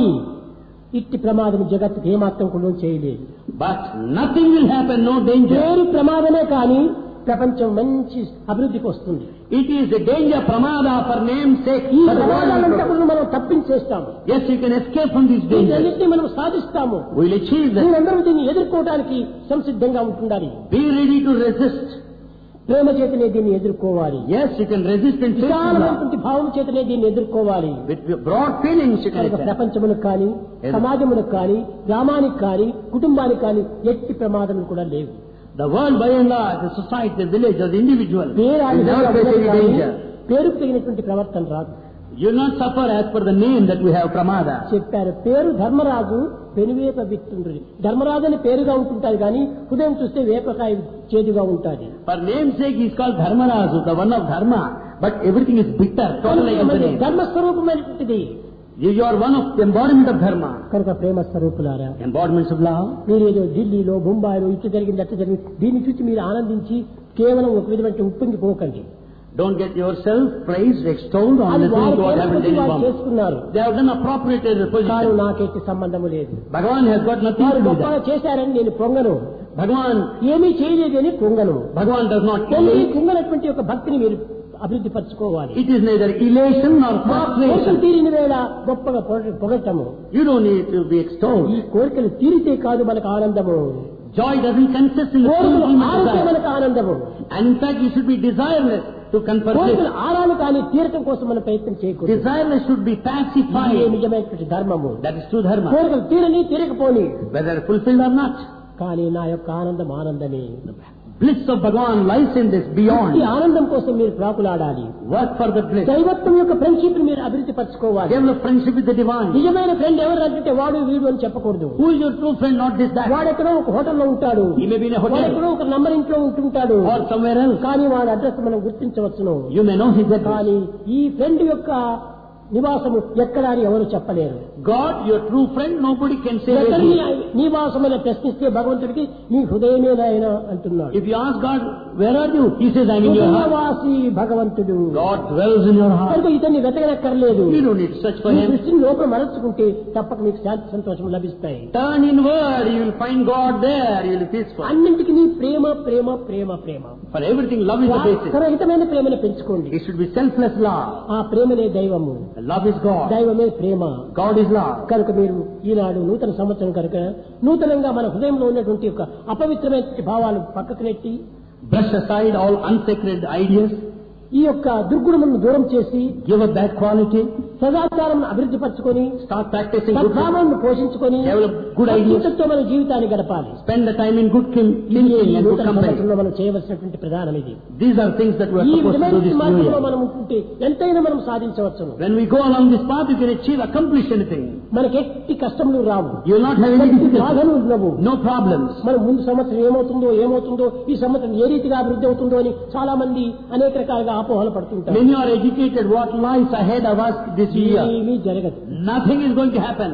ఇట్టి ప్రమాదం జగత్తుకు ఏమాత్రం కూడా చేయలేదు. But nothing will happen, no danger. పేరు ప్రమాదమే కానీ ప్రపంచం మంచి అభివృద్ధికి వస్తుంది. It is a danger, pramada, for name's sake. ఈ but the world will ప్రమాదాలంతా grow. కూడా మనం తప్పించేస్తాము. Yes, you can escape from these dangers. వీటన్నిటిని మనం సాధిస్తాము. We'll achieve that. మీరందరూ దీన్ని ఎదుర్కోవడానికి సంసిద్ధంగా ఉంటుండాలి. Be ready to resist. ప్రేమ చేతనే దీన్ని ఎదుర్కోవాలి. Yes, you can resist and face love. విశాలమైనటువంటి భావం చేతనే దీన్ని ఎదుర్కోవాలి. With broad feelings you can కనుక accept. ప్రపంచములకు కానీ సమాజములకు కానీ గ్రామానికి కానీ కుటుంబానికి కానీ ఎట్టి ప్రమాదములు కూడా లేవు. The world by and large, the society, the village, or the individual, పేరు ఆ will విధంగా never face ఉండదు any కానీ danger. పేరుకు తగినటువంటి ప్రవర్తన రాదు. You will not suffer as per the name that we have, pramada. చెప్పారు పేరు ధర్మరాజు పెనువేప విత్తుండ్రి. ధర్మరాజు అని పేరుగా ఉంటుంటారు కానీ హృదయం చూస్తే వేపకాయ చేదుగా ఉంటుంది. For name's sake, he is called Dharmarazu, the one of Dharma, but everything is bitter, totally against the name. ధర్మస్వరూపమైనటువంటిది. You are one of the embodiment of Dharma, కనుక ప్రేమ స్వరూపులారా, embodiments of love. మీరు ఏదో ఢిల్లీలో బొంబాయిలో ఇటు జరిగింది అట్లా జరిగింది దీన్ని చూసి మీరు ఆనందించి కేవలం ఒక విధమైన ఉప్పొంగిపోకండి. Don't get yourself praised, extolled on అది listening వారి to what happened పేరు in వారు Bombay. చేసుకున్నారు. They have done appropriated కానీ position. నాకెట్టి సంబంధము లేదు. Bhagavan has got nothing వారు to do with గొప్పగా that. చేశారని నేను పొంగను. Bhagavan, ఏమీ చేయలేదు అని పొంగను. Bhagavan does not పొంగి elate. కుంగనటువంటి ఒక భక్తిని మీరు అభివృద్ధి పరచుకోవాలి. It is neither elation nor మా కోరికలు frustration. తీరిన వేళ గొప్పగా పొగ- పొగట్టము. You don't need to be ఈ extolled. కోరికలు తీరితే కాదు మనకు ఆనందము. Joy doesn't consist in the కోరికలు fulfillment of ఆరితే desire. మనకు ఆనందము. And in fact, you should be desireless to confer కోరికలు bliss. ఆరాలు కానీ తీరటం కోసం మనం ప్రయత్నం చేయకూడదు. Desireless should be ఇదే pacified. నిజమైనటువంటి ధర్మము. That is true dharma. కోరికలు తీరని తీరకపోని Whether fulfilled or not. కానీ నా యొక్క ఆనందం ఆనందమే. Bliss of Bhagavan lies in this ఈ beyond. ఆనందం కోసం మీరు ప్రాకులాడాలి. Work for the bliss. దైవత్వం యొక్క ఫ్రెండ్షిప్ మీరు అభివృద్ధి పరచుకోవాలి. Develop friendship with the divine. నిజమైన ఫ్రెండ్ ఎవరు అంటే వాడు వీడు అని చెప్పకూడదు. Who is your true friend? Not this, that. వాడెక్కడో ఒక హోటల్లో ఉంటాడు. He may be in a hotel వాడెక్కడో ఒక నంబర్ ఇంట్లో ఉంటుంటాడు. or somewhere else. కానీ వాడి అడ్రస్ మనం గుర్తించవచ్చును. You may know his address. కానీ ఈ ఫ్రెండ్ యొక్క నివాసము ఎక్కడ అని ఎవరు చెప్పలేరు. God, your true friend, nobody can say ఎక్కడ where he నీ is. నివాసమని ప్రశ్నిస్తే భగవంతుడికి నీ హృదయమే నాయన అంటున్నాడు. If you ask God, where are you? He says, I'm in your heart. హృదయవాసి భగవంతుడు. God dwells in your heart. కనుక ఇతన్ని వెతకనక్కర్లేదు. You don't need to search for ఈ him. దృష్టిని లోపల మరచుకుంటే తప్పక మీకు శాంతి సంతోషం లభిస్తాయి. Turn inward, you will find God there. You will be peaceful. అన్నింటికి నీ ప్రేమ ప్రేమ ప్రేమ ప్రేమ For everything, love is the basis. స్వార్థరహితమైన ప్రేమను పెంచుకోండి. It should be selfless love. ఆ ప్రేమనే దైవము. Love is God. దైవమే ప్రేమ. God is love. కనుక మీరు ఈనాడు నూతన సంవత్సరం కనుక నూతనంగా మన హృదయంలో ఉన్నటువంటి యొక్క అపవిత్రమైన భావాలు పక్కకు నెట్టి Brush aside all unsacred ideas. ఈ యొక్క దుర్గుణములను దూరం చేసి Give up bad quality. సదాచారం అభివృద్ధి పరచుకొని Start practicing good things. సద్భావాలను పోషించుకొని Develop good ideas. సత్యంతో మన జీవితాన్ని గడపాలి. Spend the time in good kin- ఈ thinking and good నూతన company. సంవత్సరంలో మనం చేయవలసినటువంటి ప్రధానం ఇది. These are things that we are ఈ supposed to do విధమైన this new మార్గంలో year. మనం ఉంటుంటే ఎంతైనా మనం సాధించవచ్చును. When we go along this path, you can achieve, accomplish anything. మనకి ఎట్టి కష్టములు రావు. You will not have any ఎట్టి difficulty. బాధలు ఉండవు. No problems. మనం ముందు సంవత్సరం ఏమవుతుందో ఏమవుతుందో ఈ సంవత్సరం ఏ రీతిగా అభివృద్ధి అవుతుందో అని చాలా మంది అనేక రకాలుగా అపోహలు పడుతుంటారు. When you are educated, what lies ahead of us this year? ఏమీ జరగదు. Nothing is going to happen.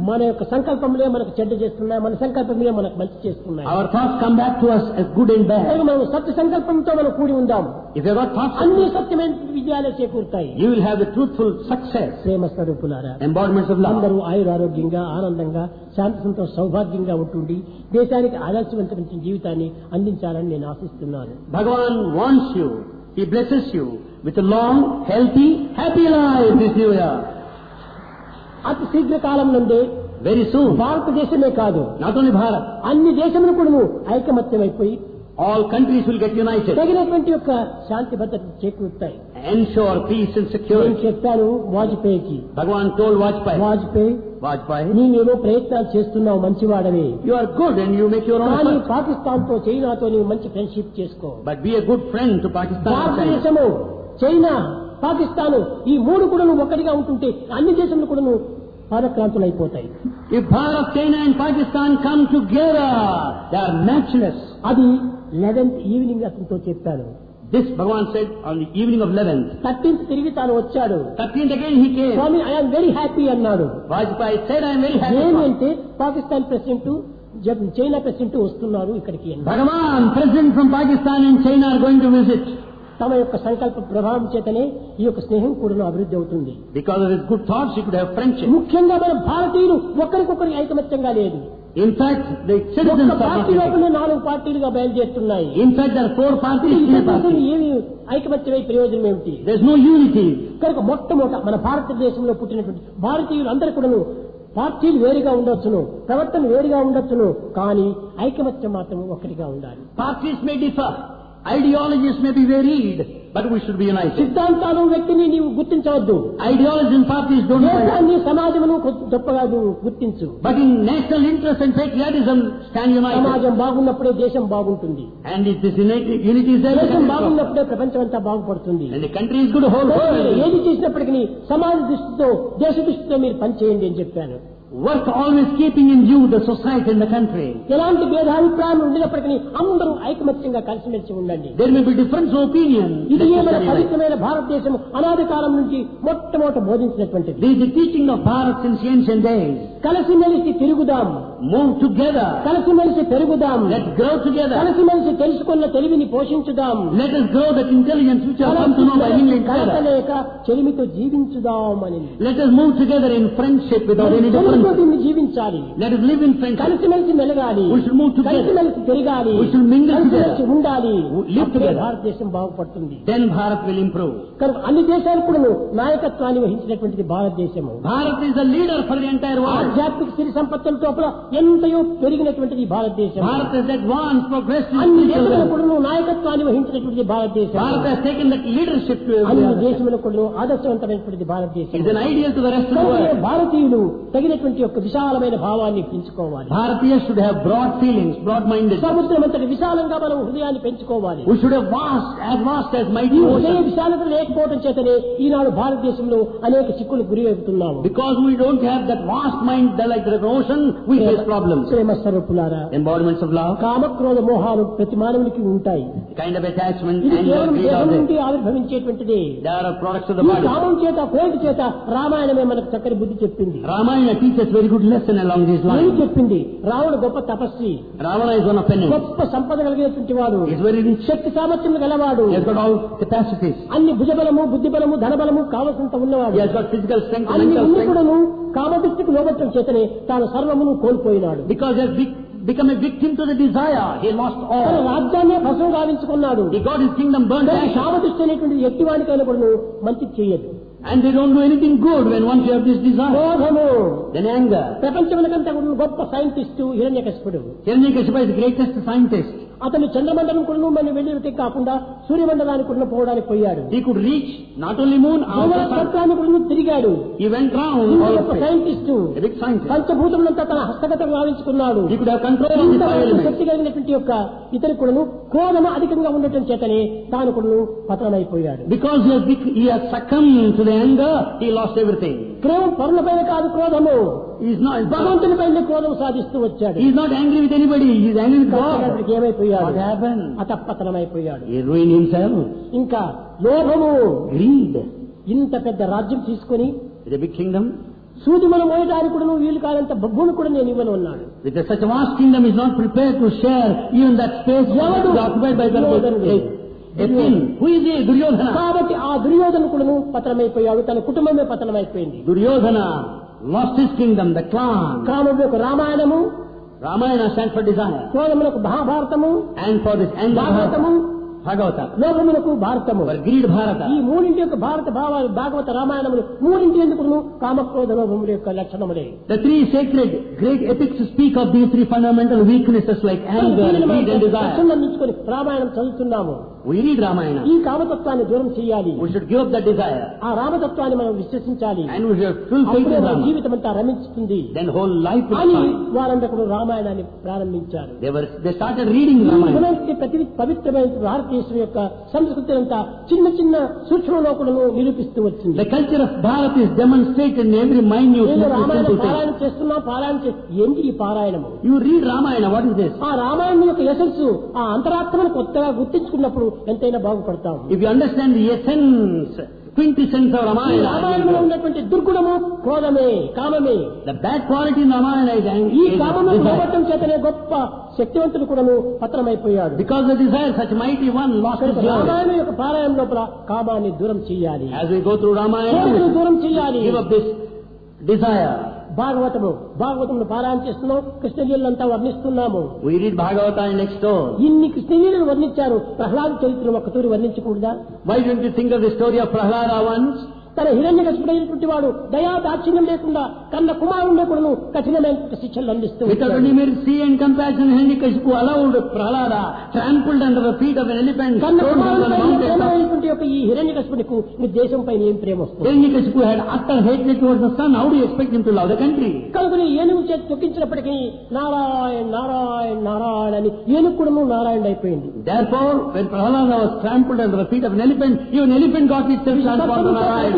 మన యొక్క సంకల్పములే మనకు చెడ్డ చేస్తున్నాయి, మన సంకల్పములే మనకు మంచి చేస్తున్నాయి. Our thoughts come back to us as good and bad. మనం సత్య సంకల్పంతో మనం కూడి ఉందాం. If you have got thoughts, అన్ని సత్యమైన విజయాలే చేకూరుతాయి. you will have the truthful success. ప్రేమ స్వరూపులారా, Embodiments of love. అందరూ ఆయురారోగ్యంగా ఆనందంగా శాంతి సంతోష సౌభాగ్యంగా ఉంటుండి దేశానికి ఆదర్శవంతమైన జీవితాన్ని అందించాలని నేను ఆశిస్తున్నాను. Bhagavan wants you, he blesses you with a long, healthy, happy life this new year. అతి శీఘ్ర కాలం నుండి Very soon, భారతదేశమే కాదు, not only Bharat, అన్ని దేశములు కూడా ఐకమత్యమైపోయి all countries will get united. తగినటువంటి యొక్క శాంతి భద్రత చేకూరుతాయి. Ensure peace and నేను security. చెప్పాను వాజ్పేయికి, Bhagavan told Vajpayee, Vajpayee Vajpayee, నీవేమో ప్రయత్నాలు చేస్తున్నావు, మంచివాడవే, you are good and you make your own కానీ effort. పాకిస్తాన్ తో చైనాతో నీవు మంచి ఫ్రెండ్షిప్ చేసుకో. But be a good friend to Pakistan and China. భారతదేశము చైనా పాకిస్తాన్ ఈ మూడు కూడా ఒక్కటిగా ఉంటుంటే అన్ని దేశములు కూడా పారక్రాంతులైపోతాయి. If Bharat, China and Pakistan come together, they are matchless. అది లెవెన్త్ ఈవినింగ్ అతనితో చెప్పాను. This Bhagavan said on the evening of eleventh. Thirteenth తిరిగి తాను వచ్చాడు. thirteenth again he came. Swami I'm very happy అన్నాడు. Vajpayee said, I am very happy. ఏమంటే Pakistan president China president వస్తున్నారు ఇక్కడికి. Bhagavan, President from Pakistan and China are going to visit. తమ యొక్క సంకల్ప ప్రభావం చేతనే ఈ యొక్క స్నేహం కూడా అభివృద్ధి అవుతుంది. Because of his good thoughts, he could have friendship. ముఖ్యంగా మన భారతీయులు ఒకరికొకరి ఐకమత్యంగా లేదు. In fact, the citizens ఒక్క are పార్టీ not లోపల నాలుగు పార్టీలుగా బయలుదేరుతున్నాయి. In fact, there are four parties in the party. ఏమి ఐకమత్యమై ప్రయోజనం ఏమిటి? There is no unity. కనుక మొట్టమొదట మన భారతదేశంలో పుట్టినటువంటి భారతీయులు అందరూ కూడాను పార్టీలు వేరుగా ఉండొచ్చును, ప్రవర్తన వేరుగా ఉండొచ్చును, కానీ ఐకమత్యం మాత్రం ఒక్కటిగా ఉండాలి. Parties may differ, ideologies may be varied, but we should be united. సిద్ధాంతాలు వ్యక్తిని నీవు గుర్తించవద్దు. Ideologies and parties don't matter. దేశాన్ని సమాజమును గొప్పగా నువ్వు గుర్తించు. But in national interest and patriotism, stand united. సమాజం బాగున్నప్పుడే దేశం బాగుంటుంది. And if this unity, unity is there, దేశం బాగున్నప్పుడే ప్రపంచం అంతా బాగుపడుతుంది. and the country is good, the whole మీరు world. ఏది చేసినప్పటికీ సమాజ దృష్టితో దేశ దృష్టితో మీరు పనిచేయండి అని చెప్పాను. Work always keeping in view the society and the country. ఎలాంటి భేదాభిప్రాయాలు ఉండినప్పటికీ అందరూ ఐకమత్యంగా కలిసిమెలిసి ఉండండి. There may be difference of opinion. ఇది మన పవిత్రమైన భారతదేశం అనాది కాలం నుంచి మొట్టమొదట బోధించినటువంటిది. This is the teaching of Bharat since ancient days. కలిసిమెలిసి తిరుగుదాం, Move together. కలిసిమెలిసి పెరుగుదాం, Let's grow together. కలిసిమెలిసి తెలుసుకున్న తెలివిని పోషించుదాం, Let us grow that intelligence which has come to know by mingling together. కలతలేక చెలిమితో జీవించుదాం అని. Let us move together in friendship without any difference. దీన్ని జీవించాలి. Let us live in friendship. కలిసిమెలిసి మెలగాలి, We should move together. కలిసిమెలిసి తిరగాలి, We should mingle కలిసిమెలిసి together. ఉండాలి. Live అప్పుడే together. భారతదేశం బాగుపడుతుంది. Then Bharat will improve. కనుక అన్ని దేశాలు కూడా నాయకత్వాన్ని వహించినటువంటిది భారతదేశము. Bharat is the leader for the entire world. ఆధ్యాత్మిక సిరి సంపత్తులతో ఎంతయో పెరిగినటువంటిది భారతదేశం. Bharat has advanced, progressed in అన్ని spiritual దేశాల life. కూడా నాయకత్వాన్ని వహించినటువంటిది భారతదేశం. Bharat has taken that leadership to every అన్ని other. దేశములకు కూడా ఆదర్శవంతమైనటువంటిది భారతదేశం. It's an ideal to the rest of the కనుక world. భారతీయులు తగినటువంటి యొక్క విశాలమైన భావాన్ని పెంచుకోవాలి. Bharatiyas should have broad feelings, broad-minded. సముద్రం అంతటి విశాలంగా మనం హృదయాన్ని పెంచుకోవాలి. We should have vast, as vast as ఈ mighty హృదయ ocean. విశాలత లేకపోవడం చేతనే ఈనాడు భారతదేశంలో అనేక చిక్కులు గురి అవుతున్నాము. Because we don't have that vast mind like the ocean, we face problems. ప్రేమ స్వరూపులారా, Embodiments of love, కామక్రోధ మోహాలు ప్రతి మానవునికి ఉంటాయి. kind of attachment, ఇది anger, కేవలం greed దేహం are నుండి there. ఆవిర్భవించేటువంటిది. They are products of the ఈ body. కామం చేత కోరిక చేత రామాయణమే మనకు చక్కని బుద్ధి చెప్పింది. Ramayana teaches very good lesson along these ఏం lines. చెప్పింది? రావణ గొప్ప తపస్వి, Ravana is one of penance. గొప్ప సంపద కలిగినటువంటి వాడు, He is very rich. శక్తి సామర్థ్యములు గలవాడు, He has got all capacities. అన్ని భుజబలము బుద్ధిబలము ధనబలము కావలసినంత ఉన్నవాడు. He has got physical strength and అన్ని mental ఉండి strength. కూడాను కామదృష్టికి లోబట్టం చేతనే తాను సర్వమును కోల్పోయినాడు. Because he has be- become a victim to the desire, he lost తన all. రాజ్యాన్ని భస్మం గావించుకున్నాడు. He got his kingdom burned కానీ to ashes. కామదృష్టి అనేటువంటి ఎట్టివానికైనా కూడాను మంచి చేయదు. And they don't do anything good when once you have this desire. క్రోధము, Then anger. ప్రపంచములకంతా కూడా గొప్ప సైంటిస్టు హిరణ్యకశిపుడు. Hiranyakashipu is the greatest scientist. అతను చంద్రమండలం కూడా మనం వెళ్ళి కాకుండా సూర్యమండలానికి కూడా పోవడానికి పోయాడు. He could reach not only moon, also sun. సత్యాన్ని కూడా తిరిగాడు. He went round ఇంత all గొప్ప the place. Scientist A big scientist. పంచభూతములంతా తన హస్తగతం గావించుకున్నాడు. He could have control of the ఇంత five elements. శక్తి కలిగినటువంటి యొక్క ఇతను కూడాను క్రోధము అధికంగా ఉండటం చేతనే తాను కూడాను పతనమైపోయాడు. Because he has, bec- he has succumbed to the anger, he lost everything. క్రోధం పరులపైన కాదు, క్రోధము He is not, భగవంతుని పైన క్రోధం సాధిస్తూ వచ్చాడు. he is not angry with anybody, he is angry with God. అతనికి ఏమైపోయాడు? What happened? అతపతనమైపోయాడు. He ruined himself. ఇంకా లోభము, Greed. ఇంత పెద్ద రాజ్యం తీసుకొని It's a big kingdom. సూది మనం మోయడానికి కూడా వీలు కానంత భూమి కూడా నేను ఇవ్వను అన్నాడు. With such a vast kingdom is not prepared to share even that space occupied by the a pin. Who is he? Duryodhana. కాబట్టి ఆ దుర్యోధనకుడును పతనమైపోయాడు, తన కుటుంబమే పతనమైపోయింది. Duryodhana lost his kingdom, the clan. కామములకు Ramayanamu, Ramayana stands for desire, క్రోధములకు Mahabharatamu, and for this anger Bhagavatamu, Bhagavata, లోభములకు Bharatamu. for greed Bharata. ఈ మూడింటి యొక్క భారత భావాలు భాగవత రామాయణములు మూడింటి ఎందుకును కామక్రోధ లోభముల యొక్క లక్షణములే. The three sacred great epics speak of these three fundamental weaknesses like anger, greed and desire. నుంచుకొని Ramayanam చదువుతున్నాము. We read Ramayana. ఈ కామతత్వాన్ని దూరం చేయాలి. We should give up that desire. ఆ రామతత్వాన్ని మనం విశ్వసించాలి. And we should full faith in Rama. జీవితం అంతా రమిస్తుంది. Then whole life will అని shine. వారందరూ రామాయణాన్ని ప్రారంభించారు. They were they started reading Ramayana. ప్రతి పవిత్రమైన భారతదేశం యొక్క సంస్కృతి అంతా చిన్న చిన్న సూక్ష్మంలో కూడా నిరూపిస్తూ వచ్చింది. The culture of Bharat is demonstrated in every minute Ramayanam simple పారాయణ thing. చేస్తున్నా పారాయణ చే ఏంటి ఈ పారాయణము? You read Ramayana, what is this? ఆ రామాయణం యొక్క యశస్సు ఆ అంతరాత్మను కొత్తగా గుర్తించుకున్నప్పుడు ఎంతైనా బాగుపడతాం. If you understand the essence, quintessence of Ramayana, రామాయణంలో ఉన్నటువంటి దుర్గుణము క్రోధమే, కామమే. the bad quality in Ramayana is ఈ anger. కామము పోగొట్టడం చేతనే గొప్ప శక్తివంతుడు కూడాను పతనమైపోయాడు. Because the desire, such mighty one lost his joy. Ramayanam యొక్క పారాయణ లోపల కామాన్ని దూరం చేయాలి. As we go through Ramayana, కోరికను దూరం చేయాలి. give up this desire. భాగవతము భాగవతమును పారాయణ చేస్తున్నాం, కృష్ణలీలంతా వర్ణిస్తున్నాము. We read Bhagavata and next door. ఇన్ని కృష్ణలీలను వర్ణించారు, ప్రహ్లాద చరిత్రను ఒక్కతూరి వర్ణించకూడదా? Why don't you think of the story of Prahlada once? తన హిరణ్యకశిపుడైనటువంటి వాడు దయా దాక్షిణ్యం లేకుండా కన్న కుమారుణ్ణి కూడాను కఠినమైన శిక్షలు అందిస్తూ Without any mercy and compassion, Hiranyakashipu allowed Prahlada trampled under the feet of an elephant. కన్న thrown from the mountain top. కుమారుడైనటువంటి యొక్క ఈ హిరణ్యకశిపుడికి ఈ దేశం పైన ఏం ప్రేమ వస్తుంది? Hiranyakashipu had utter hatred towards the son. How do you expect him to love the country? కనుక ఏనుగు చేతి తొక్కించినప్పటికీ నారాయణ నారాయణ నారాయణ అని ఏనుగు కూడాను నారాయణ అయిపోయింది. Therefore, when Prahlada was trampled under the feet of an elephant, even elephant got itself transformed to Narayana.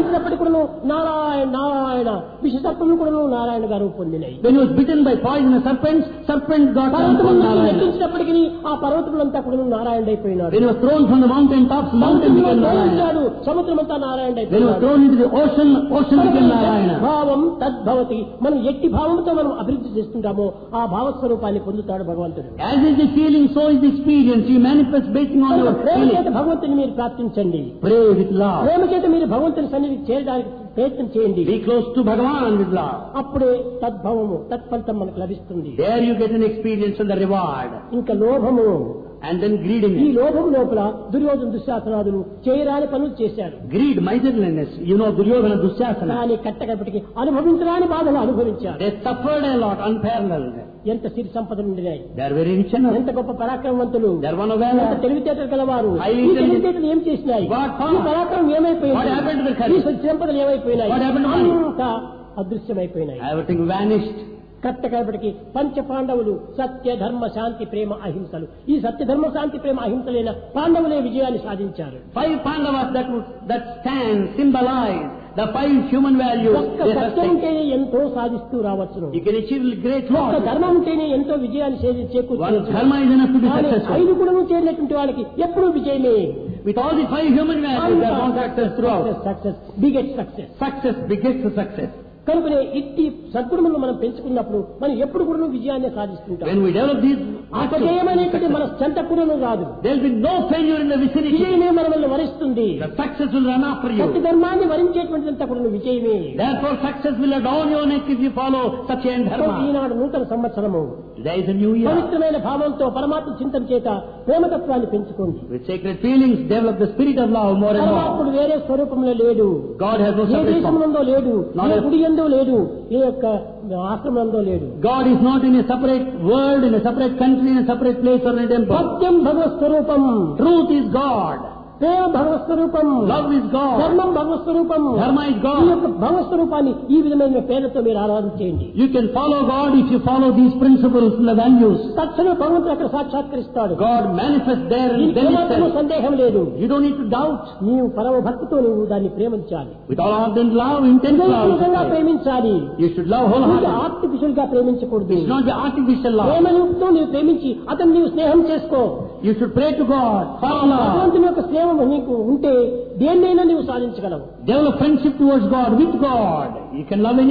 Narayana Narayana విషసర్పములు కూడా నారాయణ గారు పొందినాయి. When he was bitten by poisonous serpents, serpent got transformed to Narayana. ఎక్కించినప్పటికీ ఆ పర్వతములంతా కూడా నారాయణ అయిపోయినాడు. When he was thrown from the mountain tops, mountain became Narayana. సముద్రమంతా Narayana When he was అయిపోయినాడు. thrown into the ocean, ocean became Narayana. భావం తద్భవతి. మనం ఎట్టి భావంతో మనం అభివృద్ధి చేస్తుంటామో ఆ భావస్వరూపాన్ని పొందుతాడు భగవంతుడు. As is the feeling, so is the experience. You manifest basing on your Prema feeling. చేత భగవంతుని మీరు ప్రార్థించండి. Pray with love. ప్రేమ చేత మీరు భగవంతుని సన్నిధి చేరడానికి ప్రయత్నం చేయండి. Be close to Bhagavan with love. అప్పుడే తద్భవము తత్ఫలితం మనకు లభిస్తుంది. There you get an experience of the reward. ఇంకా లోభము, And then ఈ greediness. లోభం లోపల దుర్యోధన దుశ్శాసనాదులు చేయరాని పనులు చేశారు. Greed, miserliness. You know Duryodhana Dusyasana. కానీ కట్టకప్పటికి అనుభవించరాని బాధలు అనుభవించారు. They suffered a lot, unparalleled. ఎంత సిరి సంపదలు ఉండినాయి, They are very rich enough. ఎంత గొప్ప పరాక్రమవంతులు, They are one of ఎంత valor. తెలివితేటలు గలవారు. High ఈ intelligence. తెలివితేటలు ఏం చేసినాయి? What for? ఈ పరాక్రమం ఏమైపోయింది? What happened to the ఈ courage? సిరి సంపదలు ఏమైపోయినాయి? What happened to money? అంతా అదృశ్యమైపోయినాయి. Everything vanished. కట్టకప్పటికి పంచ పాండవులు సత్య ధర్మ శాంతి ప్రేమ అహింసలు, ఈ సత్య ధర్మ శాంతి ప్రేమ అహింసలైన పాండవులే విజయాన్ని సాధించారు. Five Pandavas that would- that stand symbolize the five human values. ఒక్క They సత్యం sustain. ఉంటేనే ఎంతో సాధిస్తూ రావచ్చును. You can achieve great ఒక్క loss. ధర్మం ఉంటేనే ఎంతో విజయాన్ని చేకూర్చు- One చేకూర్చవచ్చు. dharma is enough to be కానీ successful. ఐదు గుణము చేరినటువంటి వాళ్ళకి ఎప్పుడూ విజయమే. With all the five human values, they are one success throughout. Success beget success. Success begets the success. కనుకనే ఇట్టి సద్గుణములను మనం పెంచుకున్నప్పుడు మనం ఎప్పుడు కూడా విజయాన్ని సాధిస్తుంటాం. When we develop these, అపజయమనేది మన చెంత కూడా రాదు. there will be no failure in the vicinity. విజయమే మనల్ని వరిస్తుంది. The success will run after Satya you. ధర్మాన్ని వరించేటువంటిదంతా కూడా విజయమే. Therefore, success will adorn your neck if you follow Satya and Dharma. ఈనాడు నూతన సంవత్సరము There is a new year. పవిత్రమైన భావంతో పరమాత్మ చింతన చేత ప్రేమతత్వాన్ని పెంచుకోండి. With sacred feelings, develop the spirit of love more and more. పరమాత్ముడు వేరే స్వరూపంలో లేడు. God has no A separate form. దేశమునందో లేడు, Not ఏ a- గుడి ఎందో లేడు, ఏ యొక్క ఆశ్రమంలో లేడు. God is not in a separate world, in a separate country, in a separate place or in a temple. సత్యం భగవత్ స్వరూపం, Truth is God. ప్రేమ భగవత్ స్వరూపం, Love is God. ధర్మం భగవత్ స్వరూపం. Dharma is ఈ God. యొక్క భగవత్ స్వరూపాన్ని ఈ విధమైన పేరుతో మీరు ఆరాధన చేయండి. You can follow God if you follow these principles and the values. తక్షణ భగవంతుడు అక్కడ సాక్షాత్కరిస్తాడు. God manifests there and దీనికి then ఏమాత్రమూ itself. సందేహం లేదు. You don't need to doubt. నీవు పరమ భక్తితో నువ్వు దాన్ని ప్రేమించాలి. With all ardent love, intense హృదయపూర్వకంగా love. ప్రేమించాలి. You should love నువ్వు wholeheartedly. ఆర్టిఫిషియల్ గా ప్రేమించకూడదు. It's not the artificial love. ప్రేమతో నీవు ప్రేమించి అతను నీవు స్నేహం చేసుకో. You should pray to God. Follow love. భగవంతుని యొక్క స్నేహం నీకు ఉంటే దేన్నైనా నీవు సాధించగలవు. Develop friendship towards God, with God. You can love anything.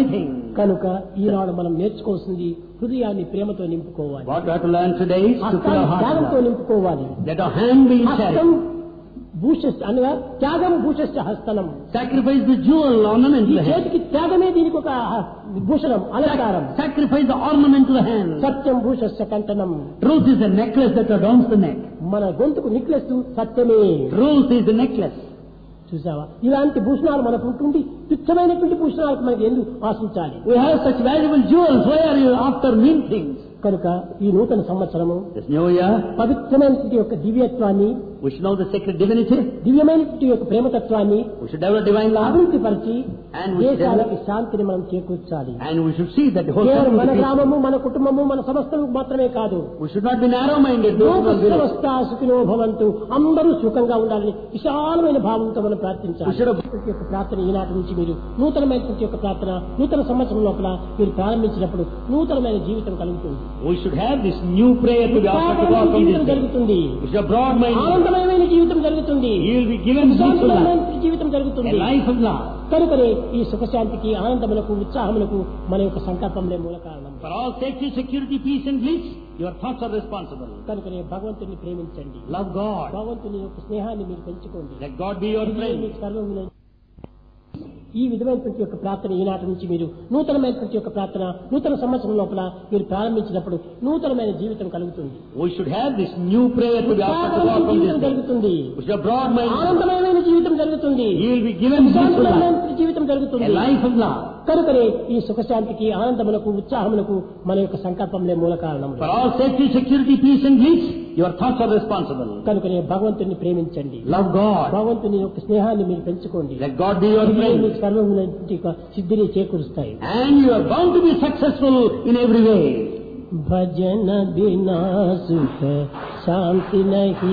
కనుక ఈనాడు మనం నేర్చుకోవాల్సింది హృదయాన్ని ప్రేమతో నింపుకోవాలి. What we have to learn today is to fill our heart త్యాగంతో with love. నింపుకోవాలి. Let our hand be in హస్తం charity. భూషస్ అనగా త్యాగం భూషశ్చ హస్తనం. Sacrifice the jewel ornament ఈ to the hand. చేతికి త్యాగమే దీనికి ఒక భూషణం, అలంకారం. Sacrifice the ornament to the hand. Satyam భూషశ్చ కంఠనం. Truth is the necklace that adorns the neck. మన గొంతుకు నిక్లెస్ సత్యమే. Truth is the necklace. చూసావా, ఇలాంటి భూషణాలు మనకు ఉంటుంది. తుచ్చమైనటువంటి భూషణాలకు మనకి ఎందుకు ఆశించాలి? We have such valuable jewels. Why are you after mean things? కనుక ఈ నూతన సంవత్సరము This new year, పవిత్రమైనటువంటి యొక్క దివ్యత్వాన్ని, we should know the sacred divinity. దివ్యమైనటువంటి యొక్క ప్రేమతత్వాన్ని We should develop divine love. అభివృద్ధి పరిచి And we should దేశానికి develop- శాంతిని మనం చేకూర్చాలి. And we should see that the whole కేవలం మన community- గ్రామము, మన కుటుంబము, మన సమస్తం మాత్రమే కాదు. We should not be narrow-minded. Those who are village. సమస్త సుఖినో భవంతు, అందరూ సుఖంగా ఉండాలని విశాలమైన భావంతో మనం ప్రార్థించాలి. We should have- ప్రతి ఒక్క ప్రార్థన ఈనాటి నుంచి మీరు నూతనమైనటువంటి యొక్క ప్రార్థన నూతన సంవత్సరం లోపల మీరు ప్రారంభించినప్పుడు నూతనమైన జీవితం కలుగుతుంది. We should have this new prayer to be offered to God from జీవితం this day. జరుగుతుంది. We should have broad-minded. ఆనందమయమైన జీవితం జరుగుతుంది. He will be given peaceful life. విశాలమైన జీవితం జరుగుతుంది. A life of love. కనుకనే ఈ సుఖశాంతికి, ఆనందములకు, ఉత్సాహములకు మన యొక్క సంకల్పంలే మూల కారణం. For all safety, security, peace and bliss, your thoughts are responsible. కనుకనే భగవంతుని ప్రేమించండి. Love God. భగవంతుని యొక్క స్నేహాన్ని మీరు పెంచుకోండి. Let God be your friend. మీకు సర్వమున ఈ విధమైనటువంటి యొక్క ప్రార్థన ఈనాటి నుంచి మీరు నూతనమైనటువంటి యొక్క ప్రార్థన నూతన సంవత్సరం లోపల మీరు ప్రారంభించినప్పుడు నూతనమైన జీవితం కలుగుతుంది. We should have this new prayer to be offered to God from this జీవితం day. జరుగుతుంది. We should have broad-minded. ఆనందమయమైన జీవితం జరుగుతుంది. He will be given peaceful life. శాంతిమయమైన జీవితం జరుగుతుంది. A life of love. కనుకనే ఈ సుఖశాంతికి, ఆనందములకు, ఉత్సాహములకు మన యొక్క సంకల్పంలే మూల కారణం. For all safety, security, peace and bliss, your thoughts are responsible. కనుకనే భగవంతుని ప్రేమించండి. Love God. భగవంతుని యొక్క స్నేహాన్ని మీరు పెంచుకోండి. Let God be your ఇవే friend. మీకు సర్వమున సిద్ధిని చేకూరుస్తాయి. And you are bound to be successful in every way. భజన బినా సుఖ శాంతి నహీ,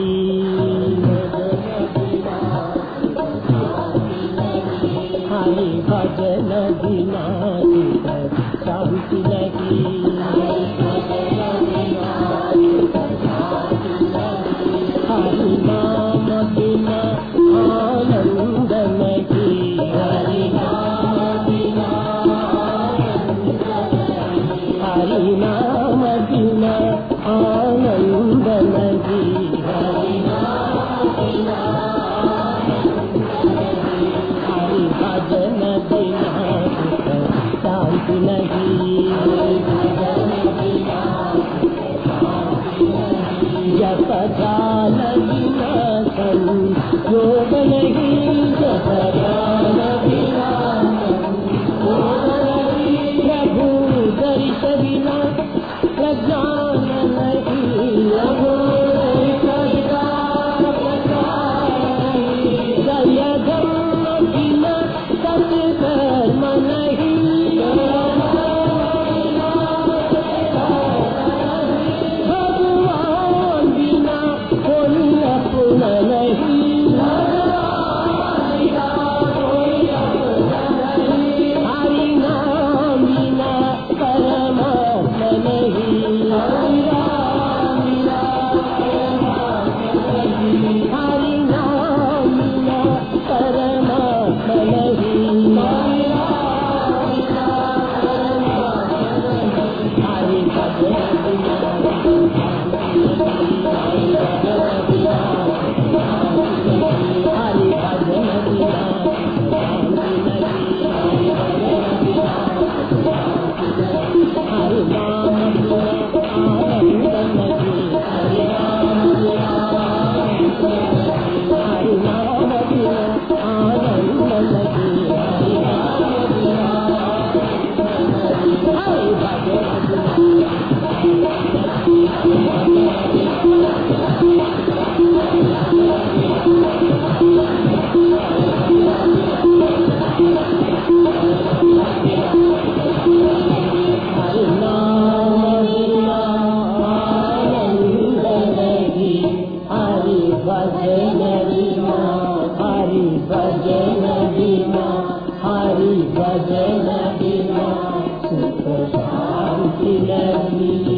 హరి భజన బినా సుఖ శాంతి నహీ, హరి నామ బినా ఆనంద నహీ, హరి నామ బినా హరి నామ బినా ఆనంద నహీ, హరి నామ బినా హరి భజన బినా సుఖ శాంతి నహీ, జప ధ్యాన బినా సంయోగ నహీ, జప ధ్యాన బినా సంయోగ నహీ, ప్రభు దర్శ బినా ప్రజ్ఞాన నహీ, ప్రభు దర్శ దయ धर्म बिना सत्कर्म नहीं, भगवान बिना कोई अपना नहीं, हरि नाम बिना परमात्मा नहीं, हरि नाम बिना हरि नाम बिना परमात्मा नहीं, हरि भजन बिना हरि भजन बिना हरि नाम बिना आनंद नहीं, हरि नाम बिना हरि नाम बिना आनंद नहीं, हरि नाम बिना हरि भजन हरि नाम बिना आनंद नहीं, हरि भजन बिना हरि भजन बिना हरि भजन बिना सुख शांति नहीं।